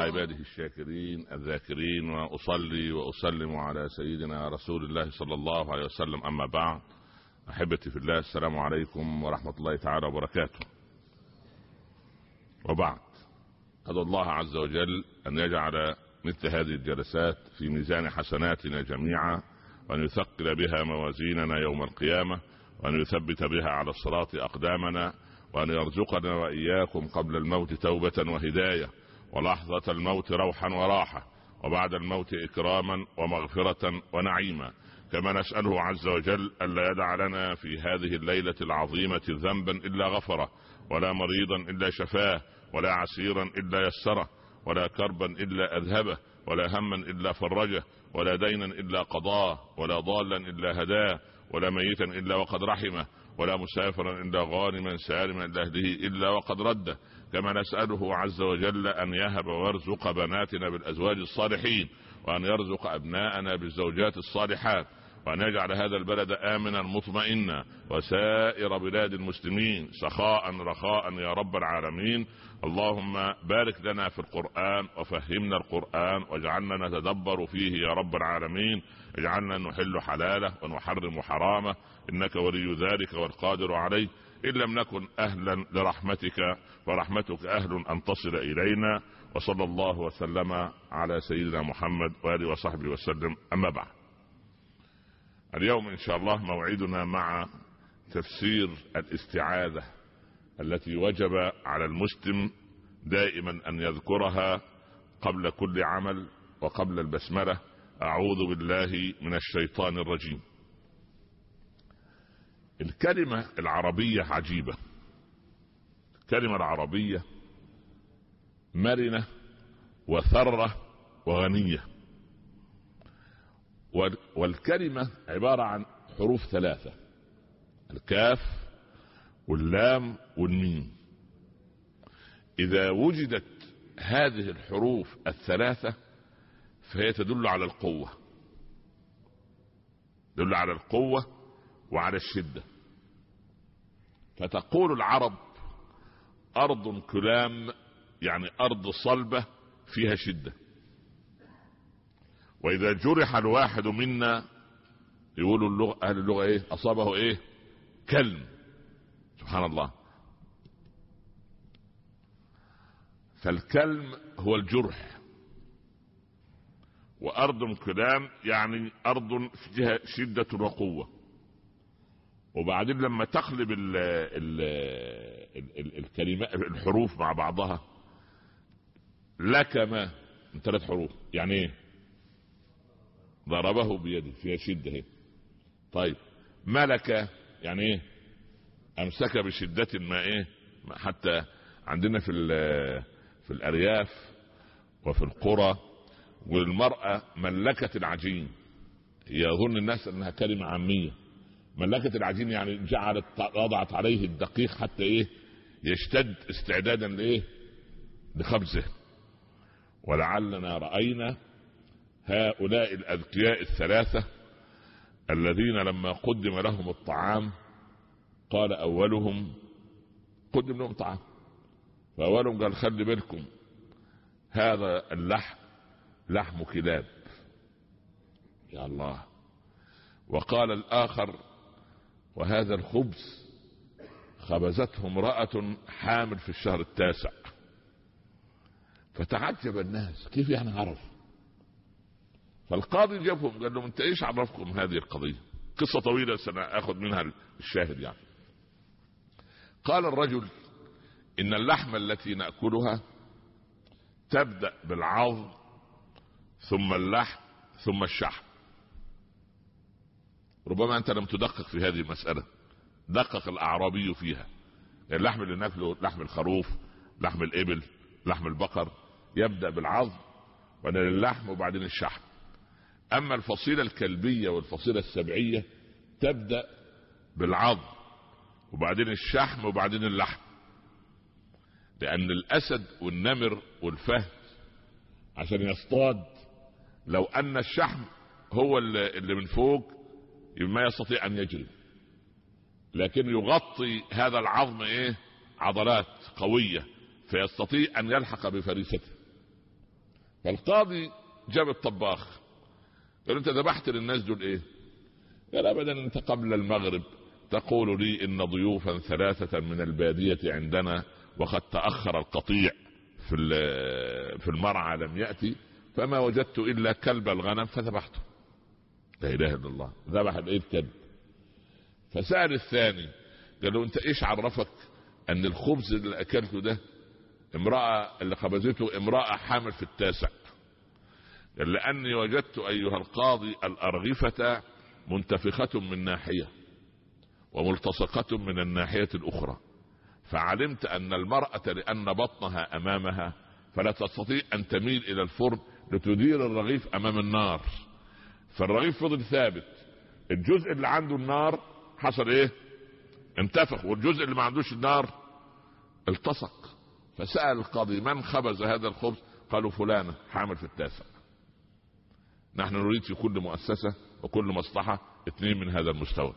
عباده الشاكرين الذاكرين، وأصلي وأسلم على سيدنا رسول الله صلى الله عليه وسلم. أما بعد، أحبتي في الله، السلام عليكم ورحمة الله تعالى وبركاته. وبعد، أدعو الله عز وجل أن يجعل مثل هذه الجلسات في ميزان حسناتنا جميعا، وأن يثقل بها موازيننا يوم القيامة، وأن يثبت بها على الصراط أقدامنا، وأن يرزقنا وإياكم قبل الموت توبة وهداية، ولحظة الموت روحا وراحة، وبعد الموت إكراما ومغفرة ونعيما. كما نسأله عز وجل ألا يدع لنا في هذه الليلة العظيمة ذنبا إلا غفره، ولا مريضا إلا شفاه، ولا عسيرا إلا يسره، ولا كربا إلا أذهبه، ولا هما إلا فرجه، ولا دينا إلا قضاه، ولا ضالا إلا هداه، ولا ميتا إلا وقد رحمه، ولا مسافرا إلا غانما سالما إلا أهله إلا وقد رده. كما نسأله عز وجل أن يهب ويرزق بناتنا بالأزواج الصالحين، وأن يرزق أبناءنا بالزوجات الصالحات، وأن يجعل هذا البلد آمنا مطمئنا، وسائر بلاد المسلمين سخاء رخاء يا رب العالمين. اللهم بارك لنا في القرآن، وفهمنا القرآن، واجعلنا نتدبر فيه يا رب العالمين. اجعلنا نحل حلاله ونحرم حرامه، إنك ولي ذلك والقادر عليه. إن لم نكن أهلا لرحمتك، فرحمتك أهل أن تصل إلينا. وصلى الله وسلم على سيدنا محمد وآله وصحبه وسلم. أما بعد، اليوم إن شاء الله موعدنا مع تفسير الاستعاذة التي وجب على المسلم دائما أن يذكرها قبل كل عمل وقبل البسملة. أعوذ بالله من الشيطان الرجيم. الكلمة العربية عجيبة، الكلمة العربية مرنة وثرة وغنية، والكلمة عبارة عن حروف ثلاثة: الكاف واللام والميم. إذا وجدت هذه الحروف الثلاثة فهي تدل على القوة، تدل على القوة وعلى الشدة. فتقول العرب: أرض كلام، يعني أرض صلبة فيها شدة. وإذا جرح الواحد منا، يقولوا أهل اللغة إيه؟ أصابه إيه؟ كلم. سبحان الله. فالكلم هو الجرح، وأرض كلام يعني أرض فيها شدة وقوة. وبعدين لما تقلب الكلمات الحروف مع بعضها، لكما من 3 حروف، يعني ايه؟ ضربه بيده، فيها شدة هي. طيب، ملك يعني ايه؟ امسك بشدة ما ايه؟ حتى عندنا في الارياف وفي القرى، والمرأة ملكت العجين. يظن الناس انها كلمة عامية. ملكت العجين يعني جعلت وضعت عليه الدقيق حتى ايه؟ يشتد استعدادا لايه؟ لخبزه. ولعلنا رأينا هؤلاء الأذكياء الثلاثة الذين لما قدم لهم الطعام قال أولهم، قدم لهم طعام، فأولهم قال: خلي بالكم، هذا اللحم لحم كلاب. يا الله. وقال الآخر: وهذا الخبز خبزته امرأة حامل في الشهر 9. فتعجب الناس، كيف يعني عرف؟ فالقاضي جابهم قال لهم: انت ايش عرفكم هذه القضية؟ قصة طويلة سنأخذ منها الشاهد يعني. قال الرجل: ان اللحم التي نأكلها تبدأ بالعظم، ثم اللحم، ثم الشحم. ربما انت لم تدقق في هذه المسألة، دقق الأعرابي فيها. اللحم اللي ناكله لحم الخروف، لحم الإبل، لحم البقر، يبدأ بالعظم وبعدين اللحم وبعدين الشحم. أما الفصيلة الكلبية والفصيلة السبعية تبدأ بالعظم وبعدين الشحم وبعدين اللحم. لأن الأسد والنمر والفهد عشان يصطاد، لو أن الشحم هو اللي من فوق ما يستطيع أن يجري، لكن يغطي هذا العظم ايه؟ عضلات قوية، فيستطيع أن يلحق بفريسته. فالقاضي جاب الطباخ قال انت ذبحت للناس دول ايه؟ قال ابدا، انت قبل المغرب تقول لي ان ضيوفا 3 من البادية عندنا وقد تأخر القطيع في المرعى لم يأتي، فما وجدت الا كلب الغنم فذبحته. لا اله الا الله، ذبح الايه؟ الكلب. فسأل الثاني قال له انت ايش عرفك ان الخبز اللي اكلته ده امرأة اللي خبزته امرأة حامل في التاسع؟ قال لاني وجدت ايها القاضي الارغفة منتفخة من ناحية وملتصقة من الناحية الاخرى، فعلمت ان المرأة لان بطنها امامها فلا تستطيع ان تميل الى الفرن لتدير الرغيف امام النار، فالرغيف فضل ثابت، الجزء اللي عنده النار حصل ايه؟ انتفخ، والجزء اللي ما عندوش النار التصق. فسأل القاضي من خبز هذا الخبز؟ قالوا فلانة حامل في التاسع. نحن نريد في كل مؤسسة وكل مصلحة 2 من هذا المستوى.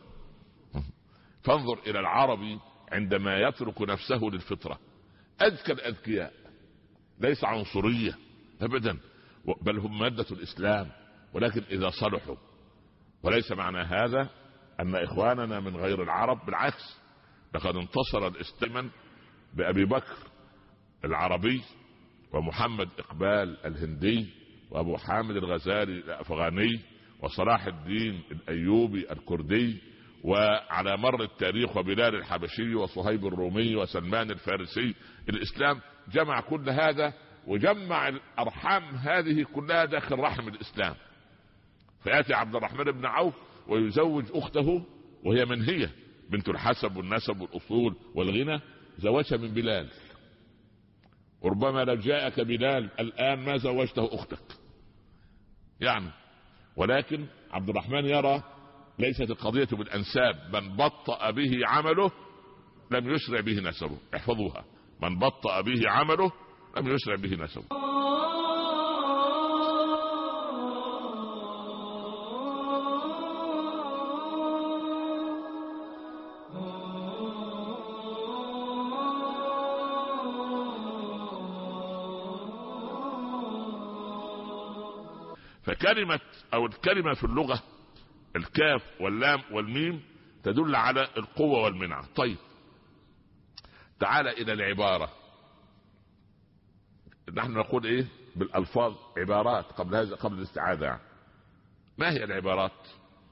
فانظر الى العربي عندما يترك نفسه للفطرة، اذكى الاذكياء، ليس عنصرية ابدا، بل هم مادة الاسلام، ولكن اذا صلحوا. وليس معنى هذا ان اخواننا من غير العرب، بالعكس، لقد انتصر الاسلام بابي بكر العربي ومحمد اقبال الهندي وابو حامد الغزالي الافغاني وصلاح الدين الايوبي الكردي، وعلى مر التاريخ وبلال الحبشي وصهيب الرومي وسلمان الفارسي. الاسلام جمع كل هذا وجمع الارحام هذه كلها داخل رحم الاسلام. فياتي عبد الرحمن بن عوف ويزوج اخته وهي منهية بنت الحسب والنسب والاصول والغنى، زوجها من بلال. وربما لو جاءك بلال الان ما زوجته اختك يعني. ولكن عبد الرحمن يرى ليست القضية بالانساب، من بطأ به عمله لم يسرع به نسبه. احفظوها، من بطأ به عمله لم يسرع به نسبه. فكلمة او الكلمة في اللغة الكاف واللام والميم تدل على القوة والمنعة. طيب تعال الى العبارة. نحن نقول ايه بالالفاظ؟ عبارات قبل هذا، قبل الاستعاذة يعني. ما هي العبارات؟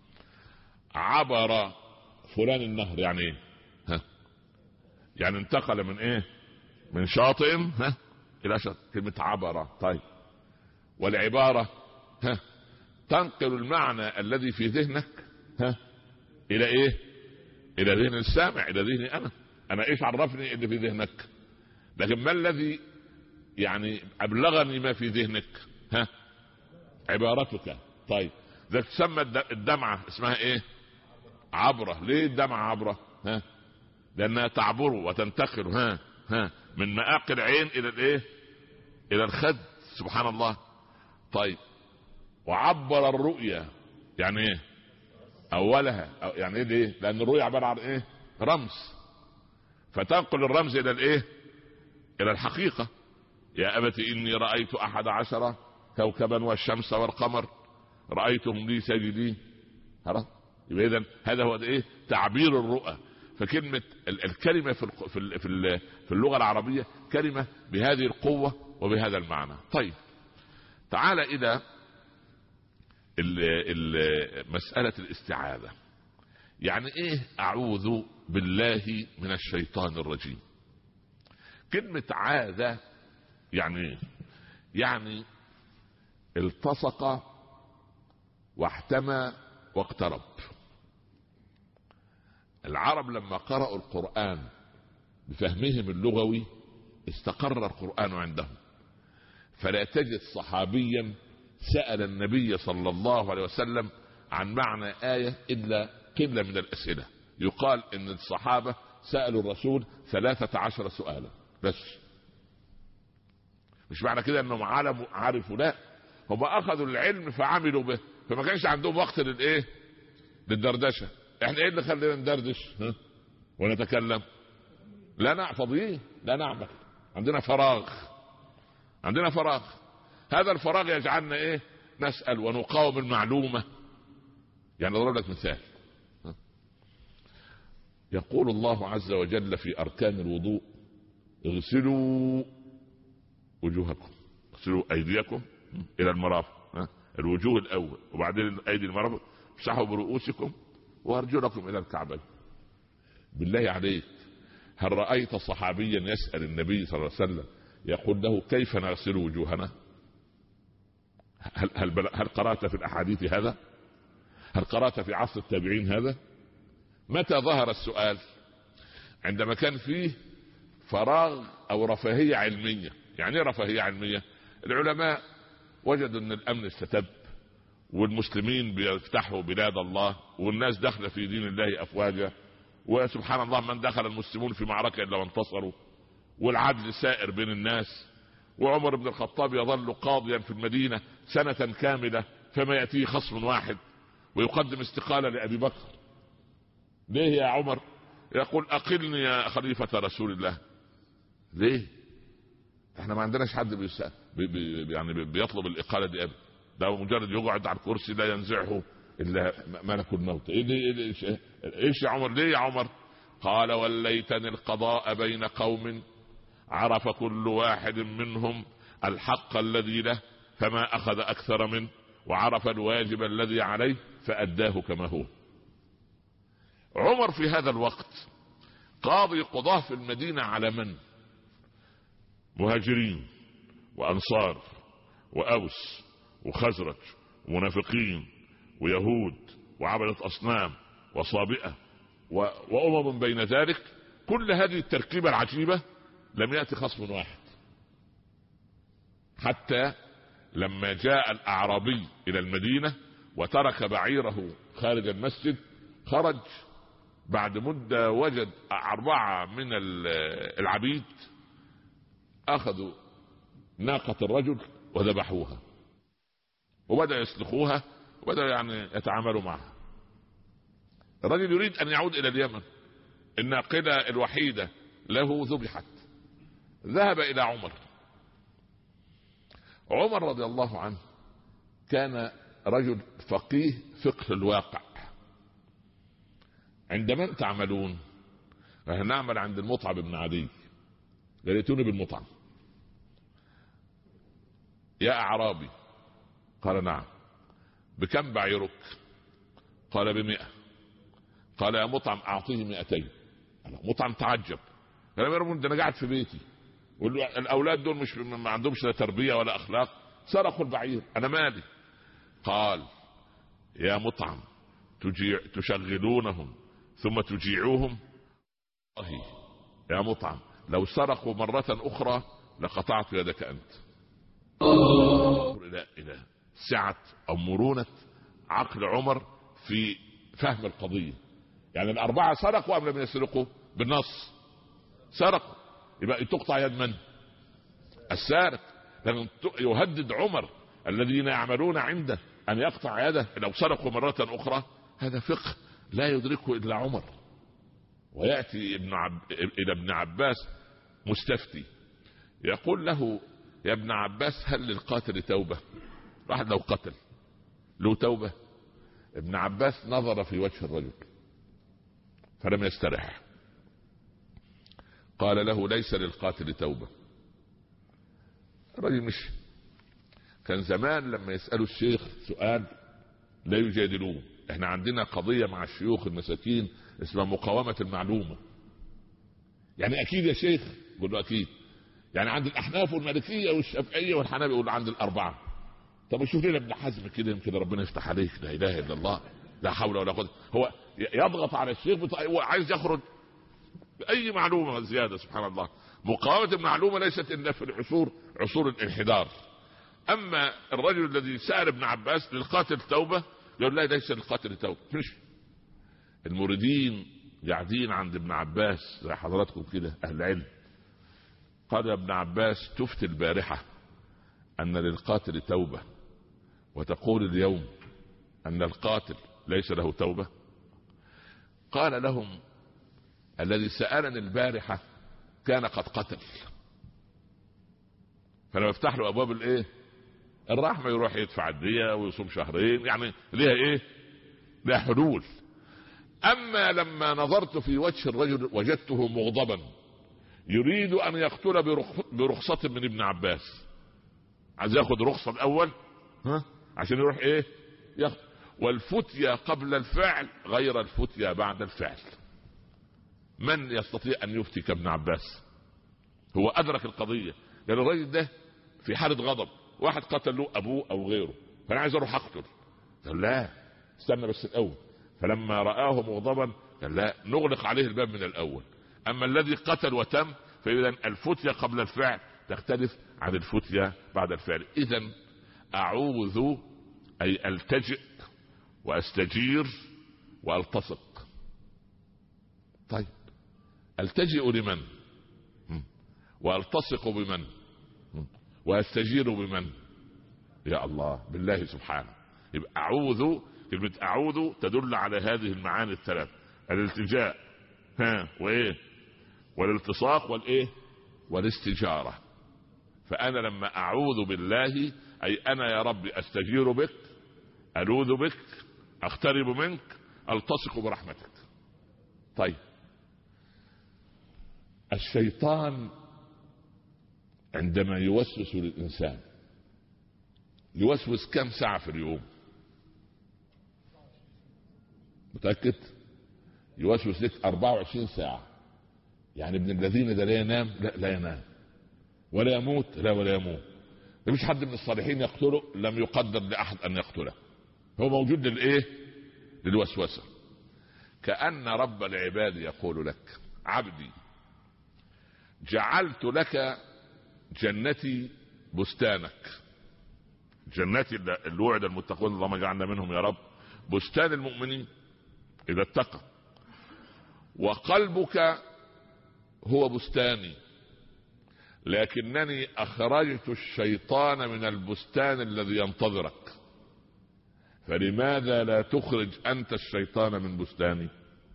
عبر فلان النهر، يعني ايه؟ يعني انتقل من ايه؟ من شاطئ الى شاطئ، كلمة عبر. طيب والعبارة تنقل المعنى الذي في ذهنك الى ايه؟ الى ذهن السامع، الى ذهني انا ايش عرفني اللي في ذهنك؟ لكن ما الذي يعني ابلغني ما في ذهنك؟ عبارتك. طيب اذا تسمى الدمعة اسمها ايه؟ عبرة. ليه الدمعة عبرة؟ لانها تعبر وتنتقل من مآقي العين الى الايه؟ الى الخد. سبحان الله. طيب وعبر الرؤيا يعني ايه؟ اولها يعني ايه؟ ليه؟ لان الرؤيا عبارة عن ايه؟ رمز، فتنقل الرمز الى الايه؟ الى الحقيقة. يا ابت اني رأيت 11 كوكبا والشمس والقمر رأيتهم لي ساجدين. خلاص، يبقى اذا هذا هو ايه؟ تعبير الرؤى. فكلمة الكلمة في اللغة العربية كلمة بهذه القوة وبهذا المعنى. طيب تعال الى مسألة الاستعاذة. يعني ايه اعوذ بالله من الشيطان الرجيم؟ كلمة عاذ يعني ايه؟ يعني التصق واحتمى واقترب. العرب لما قرأوا القرآن بفهمهم اللغوي استقر القرآن عندهم، فلا تجد صحابيا سأل النبي صلى الله عليه وسلم عن معنى آية إلا قلة من الأسئلة. يقال إن الصحابة سألوا الرسول 13 سؤالا بس. مش معنى كده أنهم عرفوا، لا، هم أخذوا العلم فعملوا به، فما كانش عندهم وقت للإيه؟ للدردشة. احنا ايه اللي خلينا ندردش ونتكلم؟ لا فاضيين، لا نعمل، عندنا فراغ. هذا الفراغ يجعلنا ايه؟ نسأل ونقاوم المعلومة. يعني اضرب لك مثال، يقول الله عز وجل في اركان الوضوء: اغسلوا وجوهكم، اغسلوا ايديكم الى المرافق، الوجوه الاول، وبعدين ايدي المرافق، امسحوا برؤوسكم وارجلكم الى الكعبين. بالله عليك، هل رأيت صحابيا يسأل النبي صلى الله عليه وسلم يقول له كيف نغسل وجوهنا؟ هل قرأت في الأحاديث هذا؟ هل قرأت في عصر التابعين هذا؟ متى ظهر السؤال؟ عندما كان فيه فراغ أو رفاهية علمية. يعني ايه رفاهية علمية؟ العلماء وجدوا أن الأمن استتب، والمسلمين بيفتحوا بلاد الله، والناس داخله في دين الله أفواجا، وسبحان الله من دخل المسلمون في معركة إلا وانتصروا، والعدل سائر بين الناس، وعمر بن الخطاب يظل قاضيا في المدينة سنة كاملة، فما يأتيه خصم واحد ويقدم استقالة لأبي بكر. ليه يا عمر؟ يقول أقلني يا خليفة رسول الله. ليه؟ احنا ما عندناش حد يعني بيطلب الإقالة دي أبدا، ده مجرد يقعد على الكرسي لا ينزعه إلا ملك الموت. إيش يا عمر؟ ليه يا عمر؟ قال: وليتني القضاء بين قوم عرف كل واحد منهم الحق الذي له فما أخذ أكثر منه، وعرف الواجب الذي عليه فأداه كما هو. عمر في هذا الوقت قاضي قضاه في المدينة على من؟ مهاجرين وأنصار وأوس وخزرج ومنافقين ويهود وعبدة أصنام وصابئة وأمم بين ذلك. كل هذه التركيبة العجيبة لم يأتي خصم واحد، حتى لما جاء الأعرابي إلى المدينة وترك بعيره خارج المسجد، خرج بعد مدة وجد 4 من العبيد أخذوا ناقة الرجل وذبحوها، وبدأ يسلخوها وبدأ يعني يتعاملوا معها. الرجل يريد أن يعود إلى اليمن، الناقلة الوحيدة له ذبحت. ذهب إلى عمر. عمر رضي الله عنه كان رجل فقيه فقه الواقع. عند من تعملون؟ نعمل عند المطعم بن عدي. قالتوني بالمطعم. يا أعرابي. قال: نعم. بكم بعيرك؟ قال: ب100. قال: يا مطعم أعطيه 200. مطعم تعجب، قال: يا رب ده أنا قاعد في بيتي والأولاد دول مش ما عندهمش لا تربية ولا أخلاق، سرقوا البعير، أنا مالي. قال: يا مطعم تشغلونهم ثم تجيعوهم؟ يا مطعم لو سرقوا مرة أخرى لقطعت يدك أنت. إلى سعة أو مرونة عقل عمر في فهم القضية. يعني ال4 سرقوا أم لم يسرقوا؟ بالنص سرقوا، يبقى تقطع يد من؟ السارق. لكن يهدد عمر الذين يعملون عنده أن يقطع يده لو سرقوا مرة أخرى. هذا فقه لا يدركه إلا عمر. ويأتي إلى ابن عباس مستفتي يقول له: يا ابن عباس هل للقاتل توبة؟ واحد لو قتل له توبة؟ ابن عباس نظر في وجه الرجل فلم يسترح، قال له: ليس للقاتل توبة. الرجل مشي. كان زمان لما يسألوا الشيخ سؤال لا يجادلوه. احنا عندنا قضية مع الشيوخ المساكين اسمها مقاومة المعلومة. يعني اكيد يا شيخ؟ يقول له اكيد. يعني عند الاحناف والمالكية والشافعية والحنابلة؟ يقول عند ال4. طب شوف لنا ابن حزم كده يمكن ربنا يفتح عليك. لا اله الا الله، لا حول ولا قوة. هو يضغط على الشيخ هو عايز يخرج بأي معلومة زيادة. سبحان الله. مقاومة المعلومة ليست إلا في عصور الانحدار. أما الرجل الذي سأل ابن عباس للقاتل توبة، يقول: لا ليس للقاتل توبة. مش المريدين قاعدين عند ابن عباس زي حضراتكم كده أهل علم. قال ابن عباس: تفتي البارحة أن للقاتل توبة وتقول اليوم أن القاتل ليس له توبة؟ قال لهم: الذي سألني البارحة كان قد قتل، فلما يفتح له أبواب الرحمة يروح يدفع الدية ويصوم شهرين، يعني ليها ايه؟ لها حلول. اما لما نظرت في وجه الرجل وجدته مغضبا يريد ان يقتل برخصة من ابن عباس، عايز ياخد رخصة الاول عشان يروح ايه؟ ياخد. والفتية قبل الفعل غير الفتية بعد الفعل. من يستطيع ان يفتي كابن عباس؟ هو ادرك القضية، لان الرجل ده في حالة غضب، واحد قتل له ابوه او غيره، فانا عايز اروح اقتل. قال لا استنى بس الاول. فلما رآه مغضبا قال لا نغلق عليه الباب من الاول. اما الذي قتل وتم فاذا الفتية قبل الفعل تختلف عن الفتية بعد الفعل. اذا اعوذ اي التجئ واستجير والتصق. طيب التجئ لمن؟ والتصق بمن؟ واستجير بمن؟ يا الله بالله سبحانه. يبقى اعوذ، كلمة اعوذ تدل على هذه المعاني الثلاث: الالتجاء وايه؟ والالتصاق والايه؟ والاستجارة. فانا لما اعوذ بالله اي انا يا ربي استجير بك، الوذ بك، اقترب منك، التصق برحمتك. طيب الشيطان عندما يوسوس للإنسان يوسوس كم ساعة في اليوم؟ متأكد؟ يوسوس لك 24 ساعة. يعني ابن الذين ده لا ينام؟ لا ينام. ولا يموت؟ لا ولا يموت. مفيش حد من الصالحين يقتله، لم يقدر لأحد أن يقتله. هو موجود للإيه؟ للوسوسة. كأن رب العباد يقول لك: عبدي جعلت لك جنتي بستانك. جنتي اللي وعد المتقون اللهم اجعلنا منهم يا رب، بستان المؤمنين إذا اتقى. وقلبك هو بستاني، لكنني أخرجت الشيطان من البستان الذي ينتظرك، فلماذا لا تخرج أنت الشيطان من بستاني؟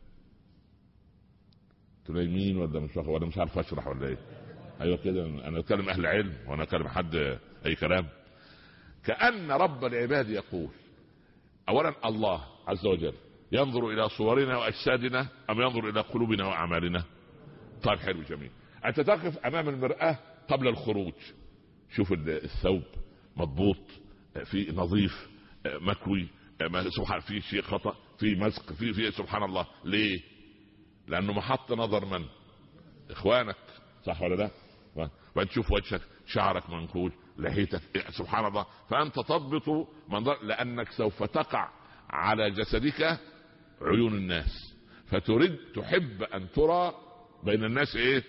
تلاقي ولا مش ولا مش عارف أشرح ولا إيه؟ أيوة كده، أنا أتكلم أهل علم وأنا أتكلم حد أي كلام. كأن رب العباد يقول: أولا الله عز وجل ينظر إلى صورنا وأجسادنا أم ينظر إلى قلوبنا وأعمالنا؟ طيب حلو جميل. أنت تقف أمام المرآة قبل الخروج، شوف الثوب مضبوط، في نظيف، مكوي، سبحان في شيء خطأ، في مزق، في سبحان الله. ليه؟ لأنه محط نظر من؟ إخوانك، صح ولا لا؟ وتشوف وجهك، شعرك منكول، لحيتك، سبحان الله. فأنت تضبط منظر، لأنك سوف تقع على جسدك عيون الناس، تحب أن ترى بين الناس ايه؟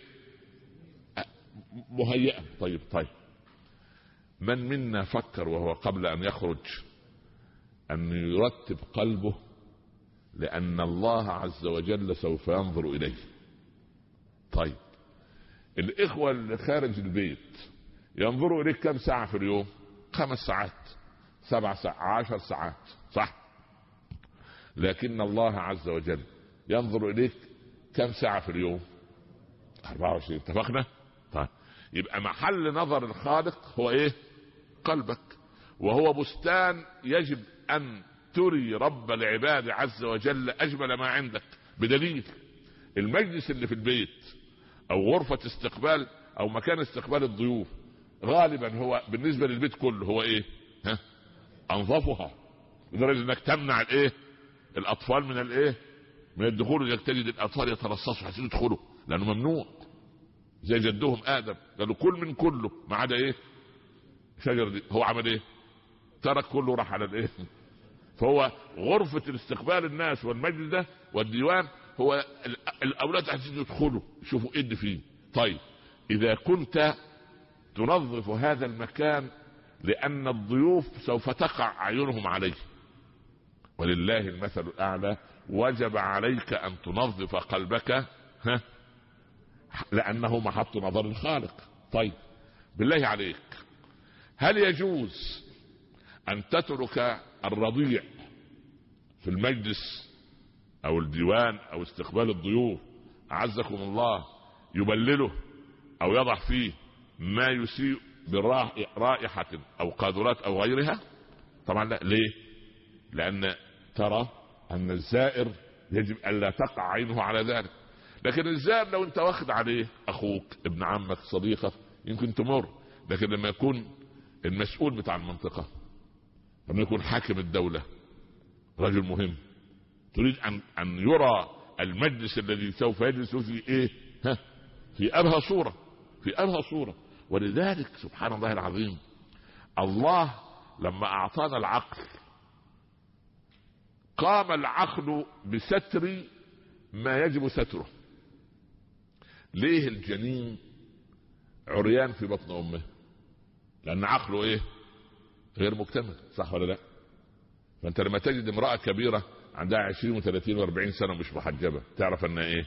مهيئا. طيب من منا فكر وهو قبل أن يخرج أن يرتب قلبه، لأن الله عز وجل سوف ينظر إليه؟ طيب الإخوة اللي خارج البيت ينظروا إليك كم ساعة في اليوم؟ 5 ساعات، 7 ساعات، 10 ساعات، صح؟ لكن الله عز وجل ينظر إليك كم ساعة في اليوم؟ 24. اتفقنا؟ طيب يبقى محل نظر الخالق هو ايه؟ قلبك. وهو بستان يجب ان تري رب العباد عز وجل اجمل ما عندك، بدليل المجلس اللي في البيت او غرفة استقبال او مكان استقبال الضيوف غالبا هو بالنسبة للبيت كله هو ايه؟ انظفها، لدرجة انك تمنع الايه؟ الاطفال من الايه؟ من الدخول. انك تجد الاطفال يترصصوا عايزين يدخلوا لانه ممنوع، زي جدهم ادم قالوا كل من كله ما عدا ايه؟ شجر دي. هو عمل ايه؟ ترك كله راح على الايه؟ فهو غرفة الاستقبال الناس والمجلس ده والديوان هو الاولاد عايزين يدخلوا يشوفوا ايه اللي فيه. طيب اذا كنت تنظف هذا المكان لان الضيوف سوف تقع اعينهم عليه، ولله المثل الاعلى، وجب عليك ان تنظف قلبك لأنه محط نظر الخالق. طيب بالله عليك، هل يجوز أن تترك الرضيع في المجلس أو الديوان أو استقبال الضيوف أعزكم الله يبلله أو يضع فيه ما يسيء برائحة او قاذورات او غيرها؟ طبعا لا. ليه؟ لان ترى ان الزائر يجب الا تقع عينه على ذلك. لكن الزائر لو انت واخد عليه اخوك، ابن عمك، صديقك، يمكن تمر. لكن لما يكون المسؤول بتاع المنطقة، لما يكون حاكم الدولة، رجل مهم، تريد ان يرى المجلس الذي سوف يجلس فيه ايه؟ في ابهى صورة، في ابهى صورة. ولذلك سبحان الله العظيم، الله لما اعطانا العقل قام العقل بستر ما يجب ستره. ليه الجنين عريان في بطن امه؟ لان عقله ايه؟ غير مكتمل، صح ولا لا؟ فانت لما تجد امرأة كبيرة عندها 20 و30 و40 سنة مش محجبة، تعرف انها ايه؟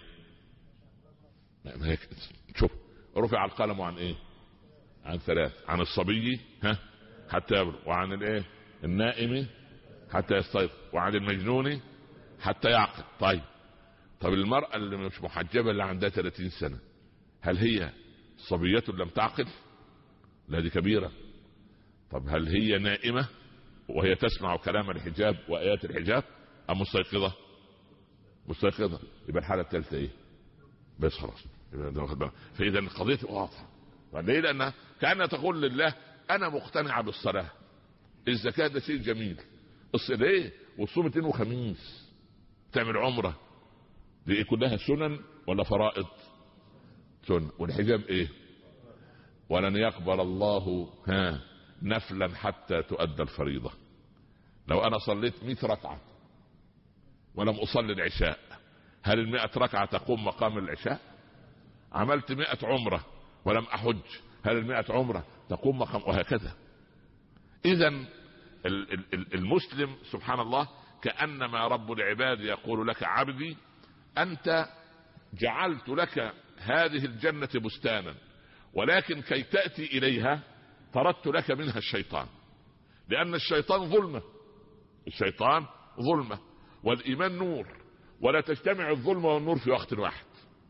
شوف، رفع القلم عن ايه؟ عن ثلاث: عن الصبي حتى يبلغ، وعن الايه؟ النائم حتى يستيقظ، وعن المجنون حتى يعقل. طب المرأة اللي مش محجبة اللي عندها 30 سنة، هل هي صبية لم تعقل؟ لا، دي كبيرة. طب هل هي نائمة وهي تسمع كلام الحجاب وآيات الحجاب، أم مستيقظة؟ مستيقظة. يبقى الحالة الثالثة ايه؟ بس خلاص. فإذا القضية واضحة. ليه؟ لأنها كأنها تقول لله أنا مقتنعة بالصلاة، الزكاة ده شيء جميل، ليه؟ والصوم اثنين وخميس، تعمل عمرة، دي كلها سنن ولا فرائض؟ سنن. والحجاب ايه؟ ولن يقبل الله نفلا حتى تؤدى الفريضة. لو انا صليت 100 ركعة ولم اصلي العشاء، هل 100 ركعة تقوم مقام العشاء؟ عملت 100 عمرة ولم احج، هل 100 عمرة تقوم مقام؟ وهكذا. اذا المسلم سبحان الله كأنما رب العباد يقول لك: عبدي أنت جعلت لك هذه الجنة بستانا، ولكن كي تأتي إليها طردت لك منها الشيطان، لأن الشيطان ظلمة، الشيطان ظلمة والإيمان نور، ولا تجتمع الظلمة والنور في وقت واحد.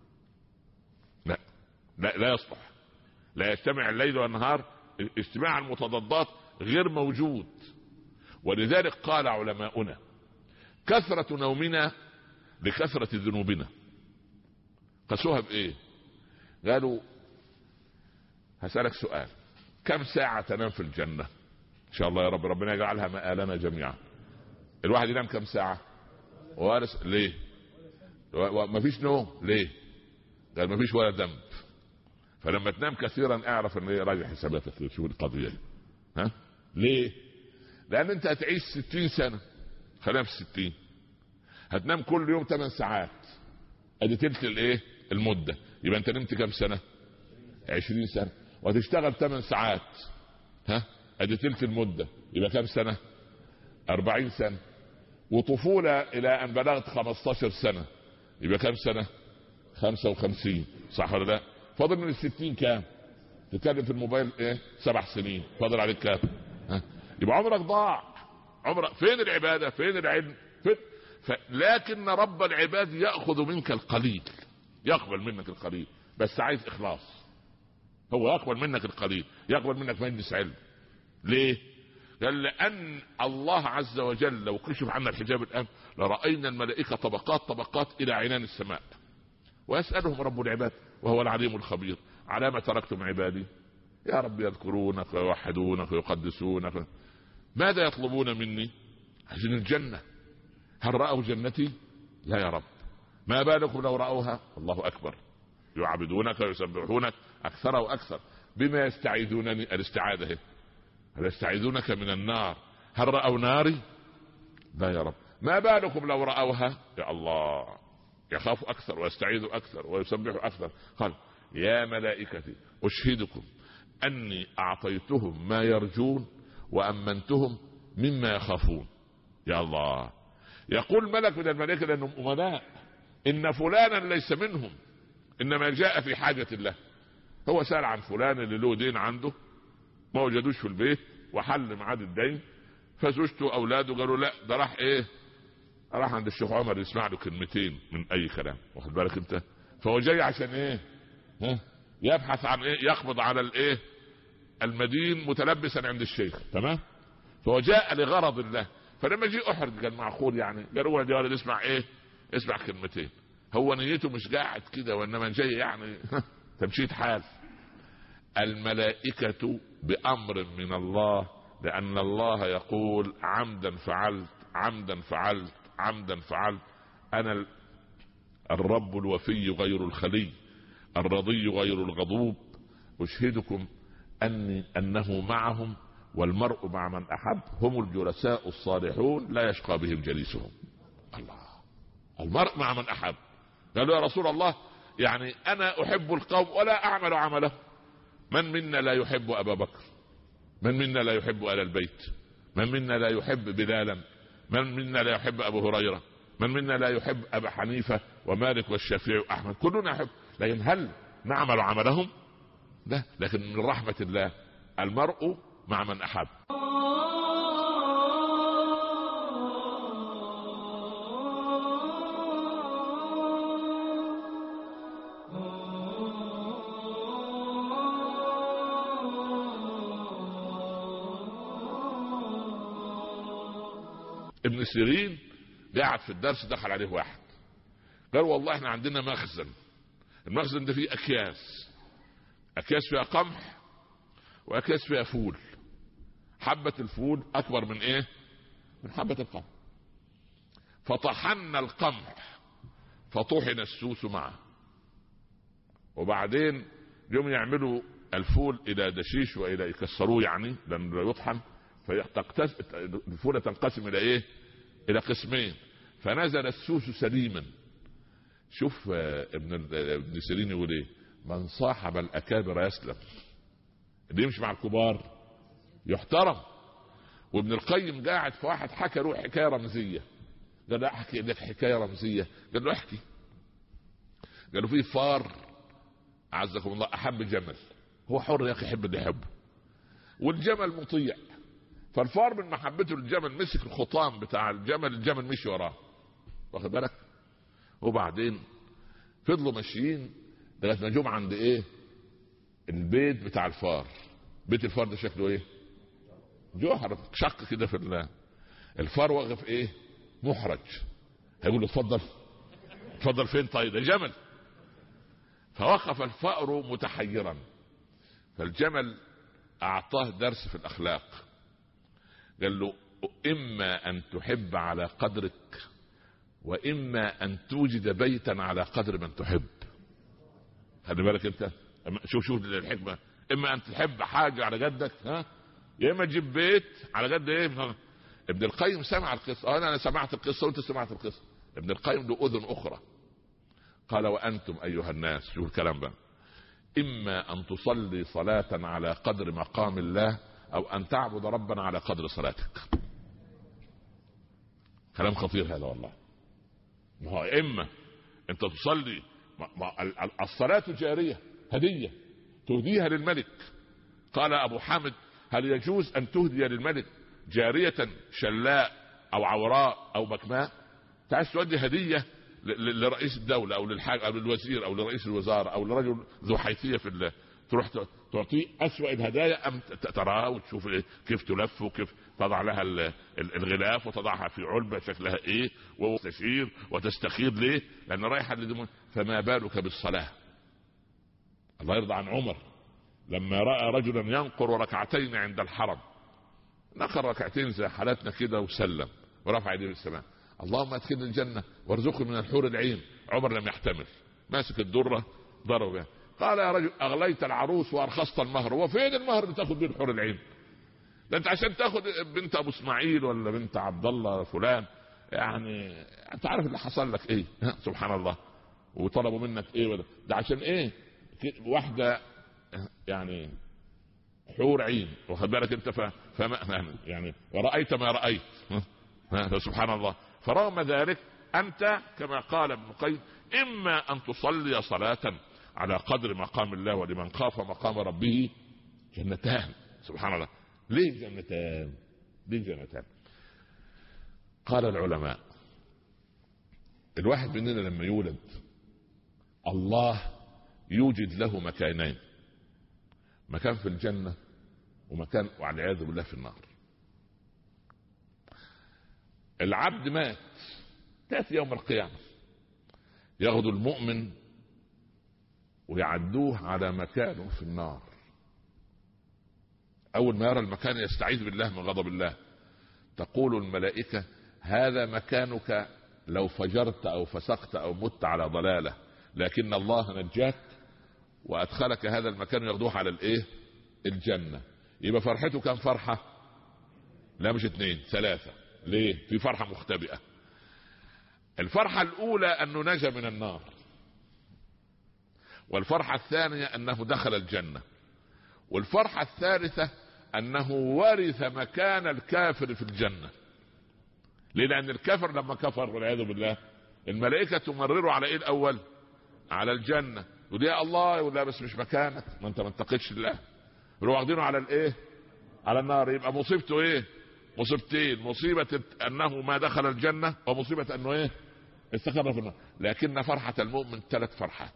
لا يصلح، لا يجتمع الليل والنهار، اجتماع المتضادات غير موجود. ولذلك قال علماؤنا: كثرة نومنا لكثرة ذنوبنا. قسوها بايه؟ قالوا: هسألك سؤال، كم ساعة تنام في الجنة؟ ان شاء الله يا رب، ربنا يجعلها مآلنا جميعا. الواحد ينام كم ساعة؟ وارس. ليه؟ مفيش نوم. ليه؟ قال مفيش ولا ذنب. فلما تنام كثيرا اعرف ان راجع حساباتك. شو القضية دي؟ ليه؟ لان انت هتعيش 60 سنة، خلينا في 60، هتنام كل يوم 8 ساعات، ادي تلت الايه؟ المدة. يبقى انت نمت كم سنة؟ 20 سنة. وهتشتغل 8 ساعات، ادي تلت المدة، يبقى كم سنة؟ 40 سنة. وطفولة الى ان بلغت 15 سنة، يبقى كم سنة؟ 55، صح ولا لا؟ فاضل من 60 كام؟ تتكلم في الموبايل ايه؟ 7 سنين، فاضل عليك كام؟ يبقى عمرك ضاع. عمرك فين العبادة؟ فين العلم؟ فين؟ لكن رب العباد يأخذ منك القليل، يقبل منك القليل، بس عايز إخلاص. هو يقبل منك القليل، يقبل منك مجلس علم. ليه؟ قال لأن الله عز وجل لو كشف عنا الحجاب الآن لرأينا الملائكة طبقات طبقات إلى عنان السماء، ويسألهم رب العباد وهو العليم الخبير: على ما تركتم عبادي؟ يا رب يذكرونك ويوحدونك ويقدسونك. ماذا يطلبون مني؟ عايزين الجنة. هل رأوا جنتي؟ لا يا رب. ما بالكم لو رأوها؟ الله أكبر. يعبدونك ويسبحونك أكثر وأكثر. بما يستعيذونني؟ الاستعاذة. هل يستعيذونك من النار؟ هل رأوا ناري؟ لا يا رب. ما بالكم لو رأوها؟ يا الله، يخاف أكثر ويستعيذ أكثر ويسبح أكثر. قال: يا ملائكتي أشهدكم أني أعطيتهم ما يرجون وأمنتهم مما يخافون. يا الله. يقول ملك من الملائكة لأنهم أمناء: إن فلانا ليس منهم، إنما جاء في حاجة الله. هو سأل عن فلان اللي له دين عنده، ما وجدوش في البيت وحل معاد الدين، فزوجته أولاده قالوا لا ده راح ايه؟ راح عند الشيخ عمر يسمع له كلمتين من أي كلام، واخد بالك انت؟ فهو جاي عشان ايه؟ يبحث عن ايه؟ يقبض على الايه؟ المدين متلبسا عند الشيخ، تمام؟ فهو جاء لغرض الله. فلما جه احد قال معقول يعني، قال هو يا ولد اسمع ايه، اسمع كلمتين. هو نيته مش قاعد كده وانما جاي يعني تمشية حال. الملائكة بأمر من الله، لأن الله يقول عمدا فعلت عمدا فعلت عمدا فعلت، أنا الرب الوفي غير الخلي الرضي غير الغضوب، أشهدكم أنه معهم، والمرء مع من أحب، هم الجلساء الصالحون لا يشقى بهم جليسهم. الله، المرء مع من أحب. قالوا يا رسول الله يعني أنا أحب القوم ولا أعمل عمله. من منا لا يحب أبا بكر؟ من منا لا يحب آل البيت؟ من منا لا يحب بلالا؟ من منا لا يحب أبو هريرة؟ من منا لا يحب أبا حنيفة ومالك والشافعي وأحمد؟ كلنا يحب، لكن هل نعمل عملهم؟ لا. لكن من رحمة الله المرء مع من أحب. ابن سيرين قاعد في الدرس، دخل عليه واحد قال والله احنا عندنا مخزن، المخزن ده فيه اكياس فيها قمح واكياس فيها فول. حبة الفول اكبر من ايه؟ من حبة القمح. فطحنا القمح فطحن السوس معه، وبعدين يوم يعملوا الفول الى دشيش والى يكسروه يعني لانه يطحن، الفولة تنقسم الى ايه؟ الى قسمين. فنزل السوس سليما. شوف ابن سيرين يقول ايه؟ من صاحب الاكابر يسلم، اللي يمشي مع الكبار يحترم. وابن القيم قاعد في واحد حكى له حكايه رمزيه، قال له احكي لك حكايه رمزيه. قال له احكي. قال له في فار عزكم الله احب جمل، هو حر يا اخي يحب اللي يحبه، والجمل مطيع. فالفار من محبته للجمل مسك الخطام بتاع الجمل مشي وراه، واخد بالك؟ وبعدين فضلوا ماشيين لغايه ما جم عند ايه؟ البيت بتاع الفار. بيت الفار ده شكله ايه؟ جوهر شق كده في الله. الفار واقف ايه؟ محرج. هيقول له اتفضل فين؟ طيب ده جمل. فوقف الفأر متحيرا. فالجمل اعطاه درس في الاخلاق، قال له اما ان تحب على قدرك، واما ان توجد بيتا على قدر من تحب. خلي بالك انت، شوف الحكمه. اما ان تحب حاجه على قدك، ها، يا اما تجيب بيت على قد ايه. ابن القيم سمع القصه، انا سمعت القصه وانت سمعت القصه. ابن القيم له اذن اخرى. قال وانتم ايها الناس، شوف الكلام بقى، اما ان تصلي صلاه على قدر مقام الله، او ان تعبد ربنا على قدر صلاتك. كلام خطير هذا والله. ما هو اما انت تصلي، الصلاه جاريه، هديه تهديها للملك. قال ابو حامد هل يجوز ان تهدي للملك جاريه شلاء او عوراء او مكماء؟ تعال تودي هديه لرئيس الدوله او للحاج او للوزير او لرئيس الوزاره او لرجل ذو حيثيه في الله، تروح تعطيه اسوأ الهدايا ام تراها وتشوف كيف تلف وكيف تضع لها الغلاف وتضعها في علبه شكلها ايه وتستشير وتستخير ليه؟ لان رايحه لدمون. فما بالك بالصلاه؟ الله يرضى عن عمر لما راى رجلا ينقر ركعتين عند الحرم، نقر ركعتين زي حالتنا كده وسلم ورفع يديه للسماء، اللهم ادخلني الجنه وارزقني من الحور العين. عمر لم يحتمل، ماسك الدره ضرب بها. قال يا رجل اغليت العروس وارخصت المهر، وفين المهر اللي تاخذ به الحور العين؟ ده انت عشان تاخذ بنت ابو اسماعيل ولا بنت عبد الله فلان، يعني انت عارف اللي حصل لك ايه؟ سبحان الله. وطلبوا منك ايه؟ ده عشان ايه؟ واحده يعني حور عين، واخد بالك انت؟ فما يعني ورأيت ما رأيت. سبحان الله. فرغم ذلك انت كما قال ابن القيم اما ان تصلي صلاة على قدر مقام الله، ولمن خاف مقام ربه جنتان. سبحان الله. ليه جنتان؟ ليه جنتان؟ قال العلماء الواحد مننا لما يولد الله يوجد له مكانين، مكان في الجنة ومكان والعياذ بالله في النار. العبد مات، تأتي يوم القيامة ياخذوا المؤمن ويعدوه على مكانه في النار. أول ما يرى المكان يستعيذ بالله من غضب الله. تقول الملائكة هذا مكانك لو فجرت أو فسقت أو مت على ضلالة، لكن الله نجاك وأدخلك هذا المكان ياخذوه على الإيه؟ الجنة. يبقى فرحته كم فرحة؟ لا مش 2 3. ليه؟ في فرحة مختبئة. الفرحة الأولى أنه نجا من النار، والفرحة الثانية أنه دخل الجنة، والفرحة الثالثة أنه ورث مكان الكافر في الجنة. ليه؟ لأن الكافر لما كفر والعياذ بالله الملائكة تمرره على إيه الأول؟ على الجنة. يقول يا الله، يقول لا بس مش مكانك، ما أنت ما اتقيتش الله. يروحوا واخدينه على الإيه؟ على النار. يبقى مصيبته إيه؟ مصيبتين: مصيبة أنه ما دخل الجنة، ومصيبة أنه إيه؟ استقر في النار. لكن فرحة المؤمن 3 فرحات،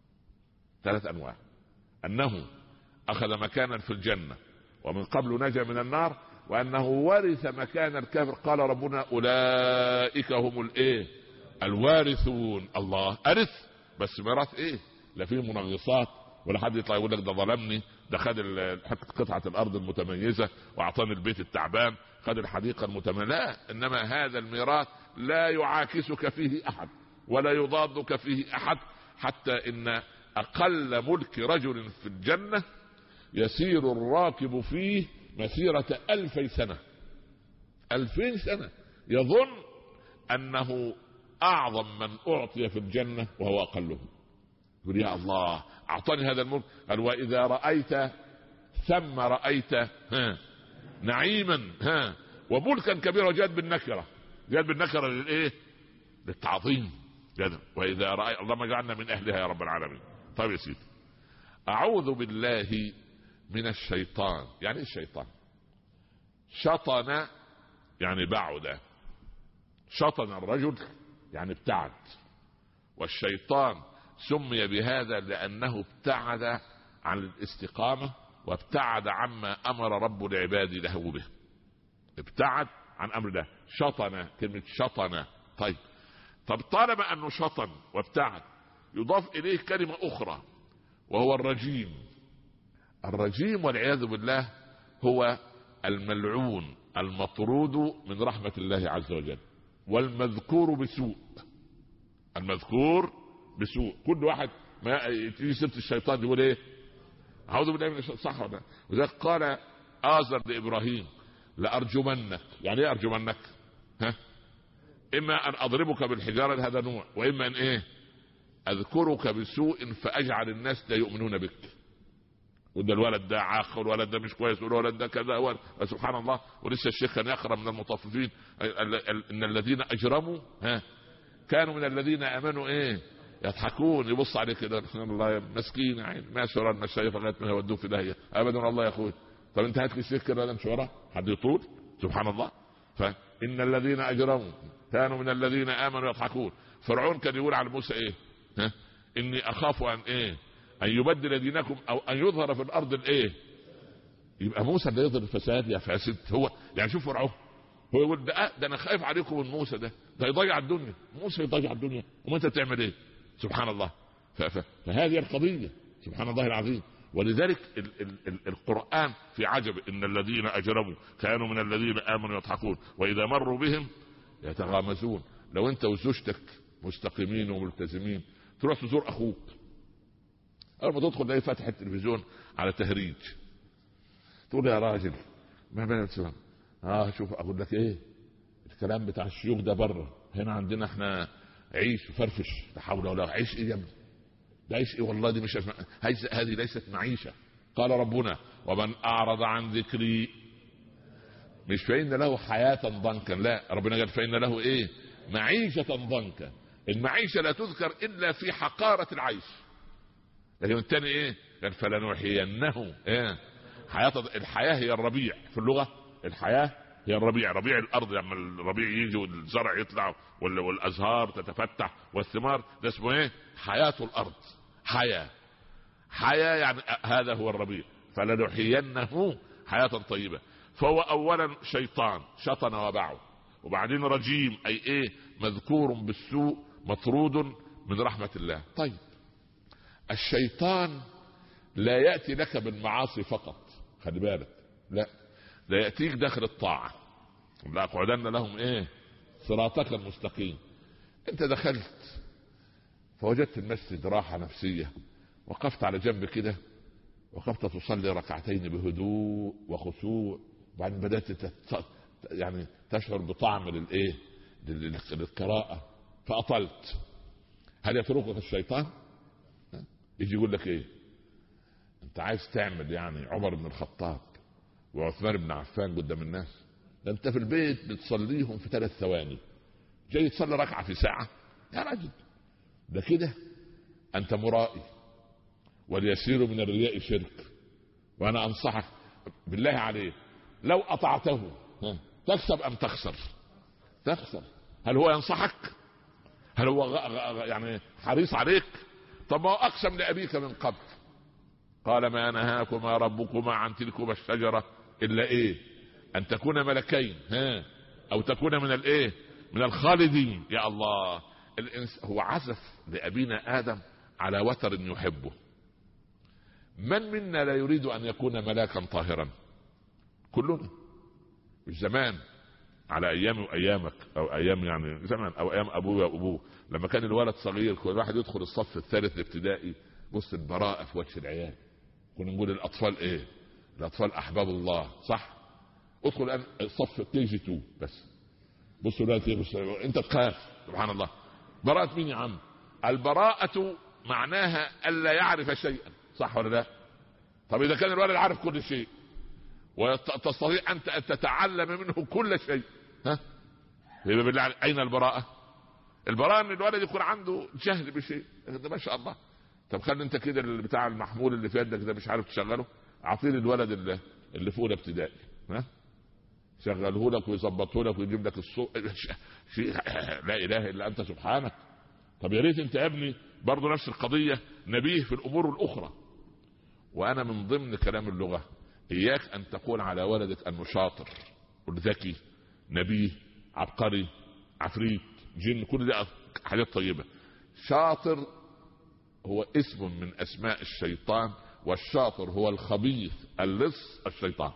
3 أنواع: أنه أخذ مكانا في الجنة ومن قبل نجا من النار، وأنه ورث مكان الكافر. قال ربنا أولئك هم الإيه؟ الوارثون. الله أرث، بس ميراث إيه؟ لا فيه منغصات ولا حد يطلع يقول لك ده ظلمني، ده خد قطعة الأرض المتميزة وأعطاني البيت التعبان، خد الحديقة المتميزة. لا، إنما هذا الميراث لا يعاكسك فيه أحد ولا يضادك فيه أحد. حتى إن أقل ملك رجل في الجنة يسير الراكب فيه مسيرة 2000 سنة. 2000 سنة يظن أنه أعظم من أعطي في الجنة وهو أقلهم. يقول يا الله أعطاني هذا الملك. قال وإذا رأيت ثم رأيت نعيما وملكا كبيرا. جاد بالنكرة، جاد بالنكرة للإيه؟ للتعظيم. وإذا رأيت، اللهم اجعلنا من أهلها يا رب العالمين. طيب يا سيدي، أعوذ بالله من الشيطان. يعني ايه الشيطان؟ شطن يعني بعد، شطن الرجل يعني ابتعد، والشيطان سمي بهذا لأنه ابتعد عن الاستقامة وابتعد عما أمر رب العباد له به. ابتعد عن أمر الله. شطن، كلمة شطن. طب طالما أنه شطن وابتعد يضاف إليه كلمة أخرى وهو الرجيم. الرجيم والعياذ بالله هو الملعون المطرود من رحمة الله عز وجل، والمذكور بسوء. المذكور بسوء. كل واحد ما تيجي سيرة الشيطان يقول ايه؟ اعوذ بالله من الشيطان. صح ولا؟ وذلك قال آزر لإبراهيم لأرجمنك. يعني ايه أرجمنك؟ إما أن أضربك بالحجارة، هذا نوع، وإما أن ايه؟ أذكرك بسوء فأجعل الناس لا يؤمنون بك. وده الولد ده عاق، والولد ده مش كويس، والولد ده كذا. سبحان الله. ولسه الشيخ كان يقرأ من المطففين إن الذين أجرموا كانوا من الذين آمنوا ايه؟ يضحكون. يبص عليه كده الله مسكين عين، ما شرى المشايخ لغايه ما يودوه في داهيه ابدا. الله يا اخوي، طب انت هات لي الشيخ كده ده مش وراه حد يطول؟ سبحان الله. فإن الذين أجرموا كانوا من الذين آمنوا يضحكون. فرعون كان يقول على موسى ايه؟ إني أخاف أن ايه؟ أن يبدل دينكم أو أن يظهر في الأرض الايه؟ يبقى موسى اللي يظهر الفساد يا فاسد. هو يعني شوف فرعون هو يقول ده انا خايف عليكم من موسى، ده يضيع الدنيا. موسى يضيع الدنيا وما انت تعمل ايه؟ سبحان الله. فهذه القضية سبحان الله العظيم. ولذلك القرآن في عجب: إن الذين أجرموا كانوا من الذين آمنوا يضحكون وإذا مروا بهم يتغامزون. لو انت وزوجتك مستقيمين وملتزمين تروح تزور أخوك، أول ما تدخل تلاقيه فاتح التلفزيون على تهريج، تقول يا راجل ما بين السلام شوف اقول لك ايه الكلام بتاع الشيوخ ده بره، هنا عندنا احنا عيش وفرفش. لا حول ولا قوه. عيش ايه يا ابني؟ ده عيش ايه؟ والله دي مش هذه ليست معيشه. قال ربنا: ومن اعرض عن ذكري مش فإن له حياة ضنكا، لا، ربنا قال فإن له ايه؟ معيشة ضنكا. المعيشة لا تذكر الا في حقارة العيش. لكن الثاني ايه؟ قال فلنحيينه ايه؟ الحياة هي الربيع في اللغة. الحياة هي الربيع، ربيع الارض لما الربيع يجي والزرع يطلع والازهار تتفتح والثمار، ده اسمه ايه؟ حياة الارض. حياة يعني هذا هو الربيع. فلنحيينه حياة طيبة. فهو اولا شيطان شطن وبعه، وبعدين رجيم اي ايه مذكور بالسوء مطرود من رحمة الله. طيب الشيطان لا يأتي لك بالمعاصي فقط، خلي بالك، لا، ده يأتيك داخل الطاعة. لا أقعدن لهم ايه صراطك المستقيم. انت دخلت فوجدت المسجد راحة نفسية، وقفت على جنب كده، وقفت تصلي ركعتين بهدوء وخشوع، وبعدين بدأت يعني تشعر بطعم للايه للقراءة، فأطلت. هل يتركك الشيطان؟ يجي يقول لك ايه، انت عايز تعمل يعني عمر بن الخطاب وعثمان بن عفان قدام الناس؟ ده انت في البيت بتصليهم في 3 ثواني، جاي تصلي ركعة في ساعة؟ يا راجل ده كده انت مرائي، واليسير من الرياء شرك. وانا انصحك بالله عليك لو اطعته تكسب ام تخسر؟ تخسر. هل هو ينصحك؟ هل هو يعني حريص عليك؟ طب ما هو اقسم لابيك من قبل، قال ما نهاكما ربكما عن تلكما الشجرة الا ايه ان تكون ملكين او تكون من الايه من الخالدين. يا الله، هو عزف لابينا ادم على وتر يحبه. من منا لا يريد ان يكون ملاكا طاهرا؟ كلنا. مش زمان على ايامي وايامك، او ايام يعني زمان، او ايام ابويا وابوه، لما كان الولد صغير كل واحد يدخل الصف الثالث الابتدائي، بص البراءة في وجه العيال. كنا نقول الاطفال ايه؟ الاطفال احباب الله، صح؟ ادخل الان الصف كي جي 2 بس، بصوا دلوقتي، بص انت تخاف. سبحان الله، براءة مين يا عم؟ البراءة معناها الا يعرف شيئا، صح ولا لا؟ طب اذا كان الولد عارف كل شيء وتستطيع انت ان تتعلم منه كل شيء، يبقى بالله اين البراءة؟ البراءة ان الولد يكون عنده جهل بشيء، ده ما شاء الله. طب خلي انت كده بتاع المحمول اللي في يدك ده مش عارف تشغله، اعطيه الولد اللي في اولى ابتدائي، شغله لك ويظبطه لك ويجيب لك الصوت شيء لا اله الا انت سبحانك. طب يا ريت انت يا ابني برضه نفس القضيه، نبيه في الامور الاخرى. وانا من ضمن كلام اللغه اياك ان تقول على ولدك انه شاطر، قل ذكي، نبيه، عبقري، عفريت، جن، كل ده حاجات طيبه. شاطر هو اسم من اسماء الشيطان، والشاطر هو الخبيث اللص الشيطان.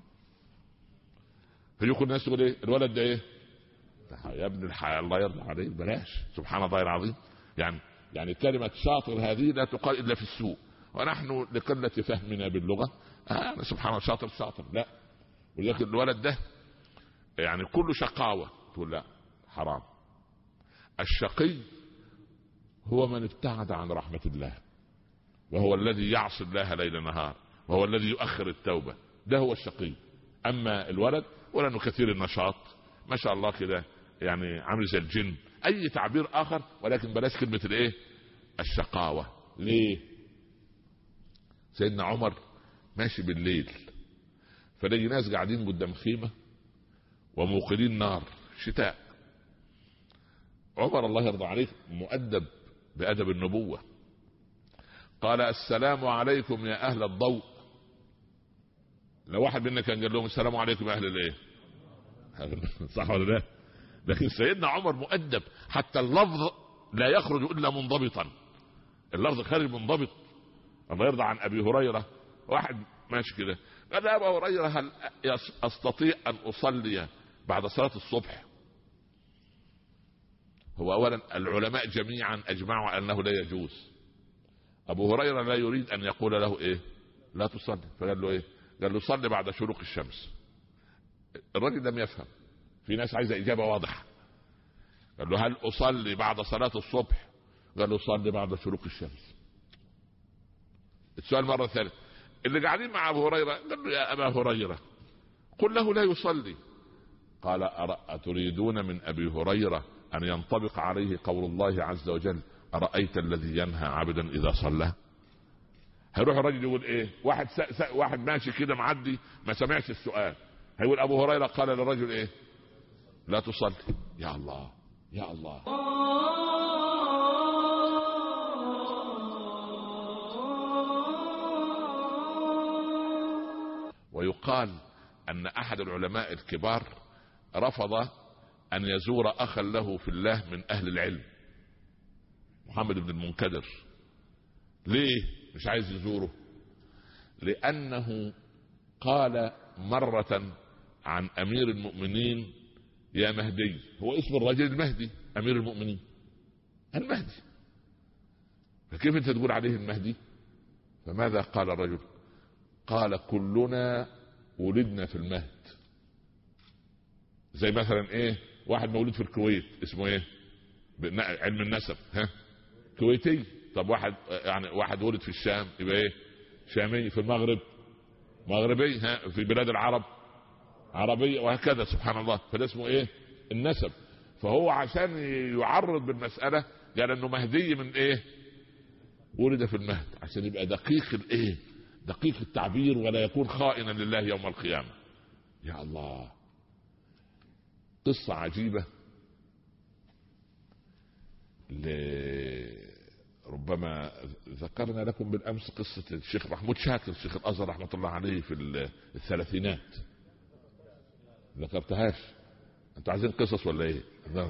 فيكون الناس يقول ايه الولد ده ايه يا ابن الحياة، الله يرضى عليه بلاش، سبحان الله العظيم. يعني كلمة شاطر هذه لا تقال الا في السوء، ونحن لقلة فهمنا باللغة سبحان الله شاطر شاطر، لا. ولكن الولد ده يعني كله شقاوة، تقول لا حرام. الشقي هو من ابتعد عن رحمة الله، وهو الذي يعصي الله ليل نهار، وهو الذي يؤخر التوبة، ده هو الشقي. اما الولد ولانه كثير النشاط ما شاء الله كده، يعني عامل زي الجن، اي تعبير اخر، ولكن بلاش كلمة الايه الشقاوة. ليه؟ سيدنا عمر ماشي بالليل، فلاقي ناس قاعدين قدام خيمة وموقدين نار، شتاء. عمر الله يرضى عليه مؤدب بأدب النبوة، قال السلام عليكم يا اهل الضوء. لو واحد منا كان قال لهم السلام عليكم يا اهل الايه، صح ولا لا؟ لكن سيدنا عمر مؤدب، حتى اللفظ لا يخرج الا منضبطا، اللفظ خارج منضبط. الله يرضى عن ابي هريره، واحد ماشي كده قال يا ابا هريره هل استطيع ان اصلي بعد صلاه الصبح؟ هو اولا العلماء جميعا اجمعوا انه لا يجوز. ابو هريره لا يريد ان يقول له ايه لا تصلي، فقال له ايه؟ قال له صلي بعد شروق الشمس. الرجل لم يفهم، في ناس عايزه اجابه واضحه. قال له هل اصلي بعد صلاه الصبح؟ قال له صلي بعد شروق الشمس. السؤال مره ثالثه، اللي قاعدين مع ابو هريره قال له يا ابا هريره قل له لا يصلي. قال أتريدون من ابي هريره ان ينطبق عليه قول الله عز وجل ارايت الذي ينهى عبدا اذا صلى؟ هيروح الراجل يقول ايه؟ واحد ماشي كده معدي ما سمعش السؤال، هيقول ابو هريره قال للرجل ايه؟ لا تصلي. يا الله يا الله. ويقال أن أحد العلماء الكبار رفض أن يزور أخا له في الله من أهل العلم، محمد بن المنكدر. ليه مش عايز يزوره؟ لأنه قال مرة عن أمير المؤمنين يا مهدي، هو اسم الرجل المهدي، أمير المؤمنين المهدي، فكيف أنت تقول عليه المهدي؟ فماذا قال الرجل؟ قال كلنا ولدنا في المهد. زي مثلا ايه، واحد مولود في الكويت اسمه ايه؟ علم النسب، ها، كويتي. طب واحد يعني واحد ولد في الشام يبقى ايه؟ شامي. في المغرب مغربي، ها، في بلاد العرب عربي، وهكذا. سبحان الله. فده اسمه ايه؟ النسب. فهو عشان يعرض بالمسألة قال انه مهدي من ايه؟ ولد في المهد، عشان يبقى دقيق الايه؟ دقيق التعبير، ولا يكون خائنا لله يوم القيامة. يا الله، قصة عجيبة. ربما ذكرنا لكم بالأمس قصة الشيخ محمود شاكر، الشيخ الأزهر رحمة الله عليه في الثلاثينات. ذكرتهاش؟ انتوا عايزين قصص ولا ايه؟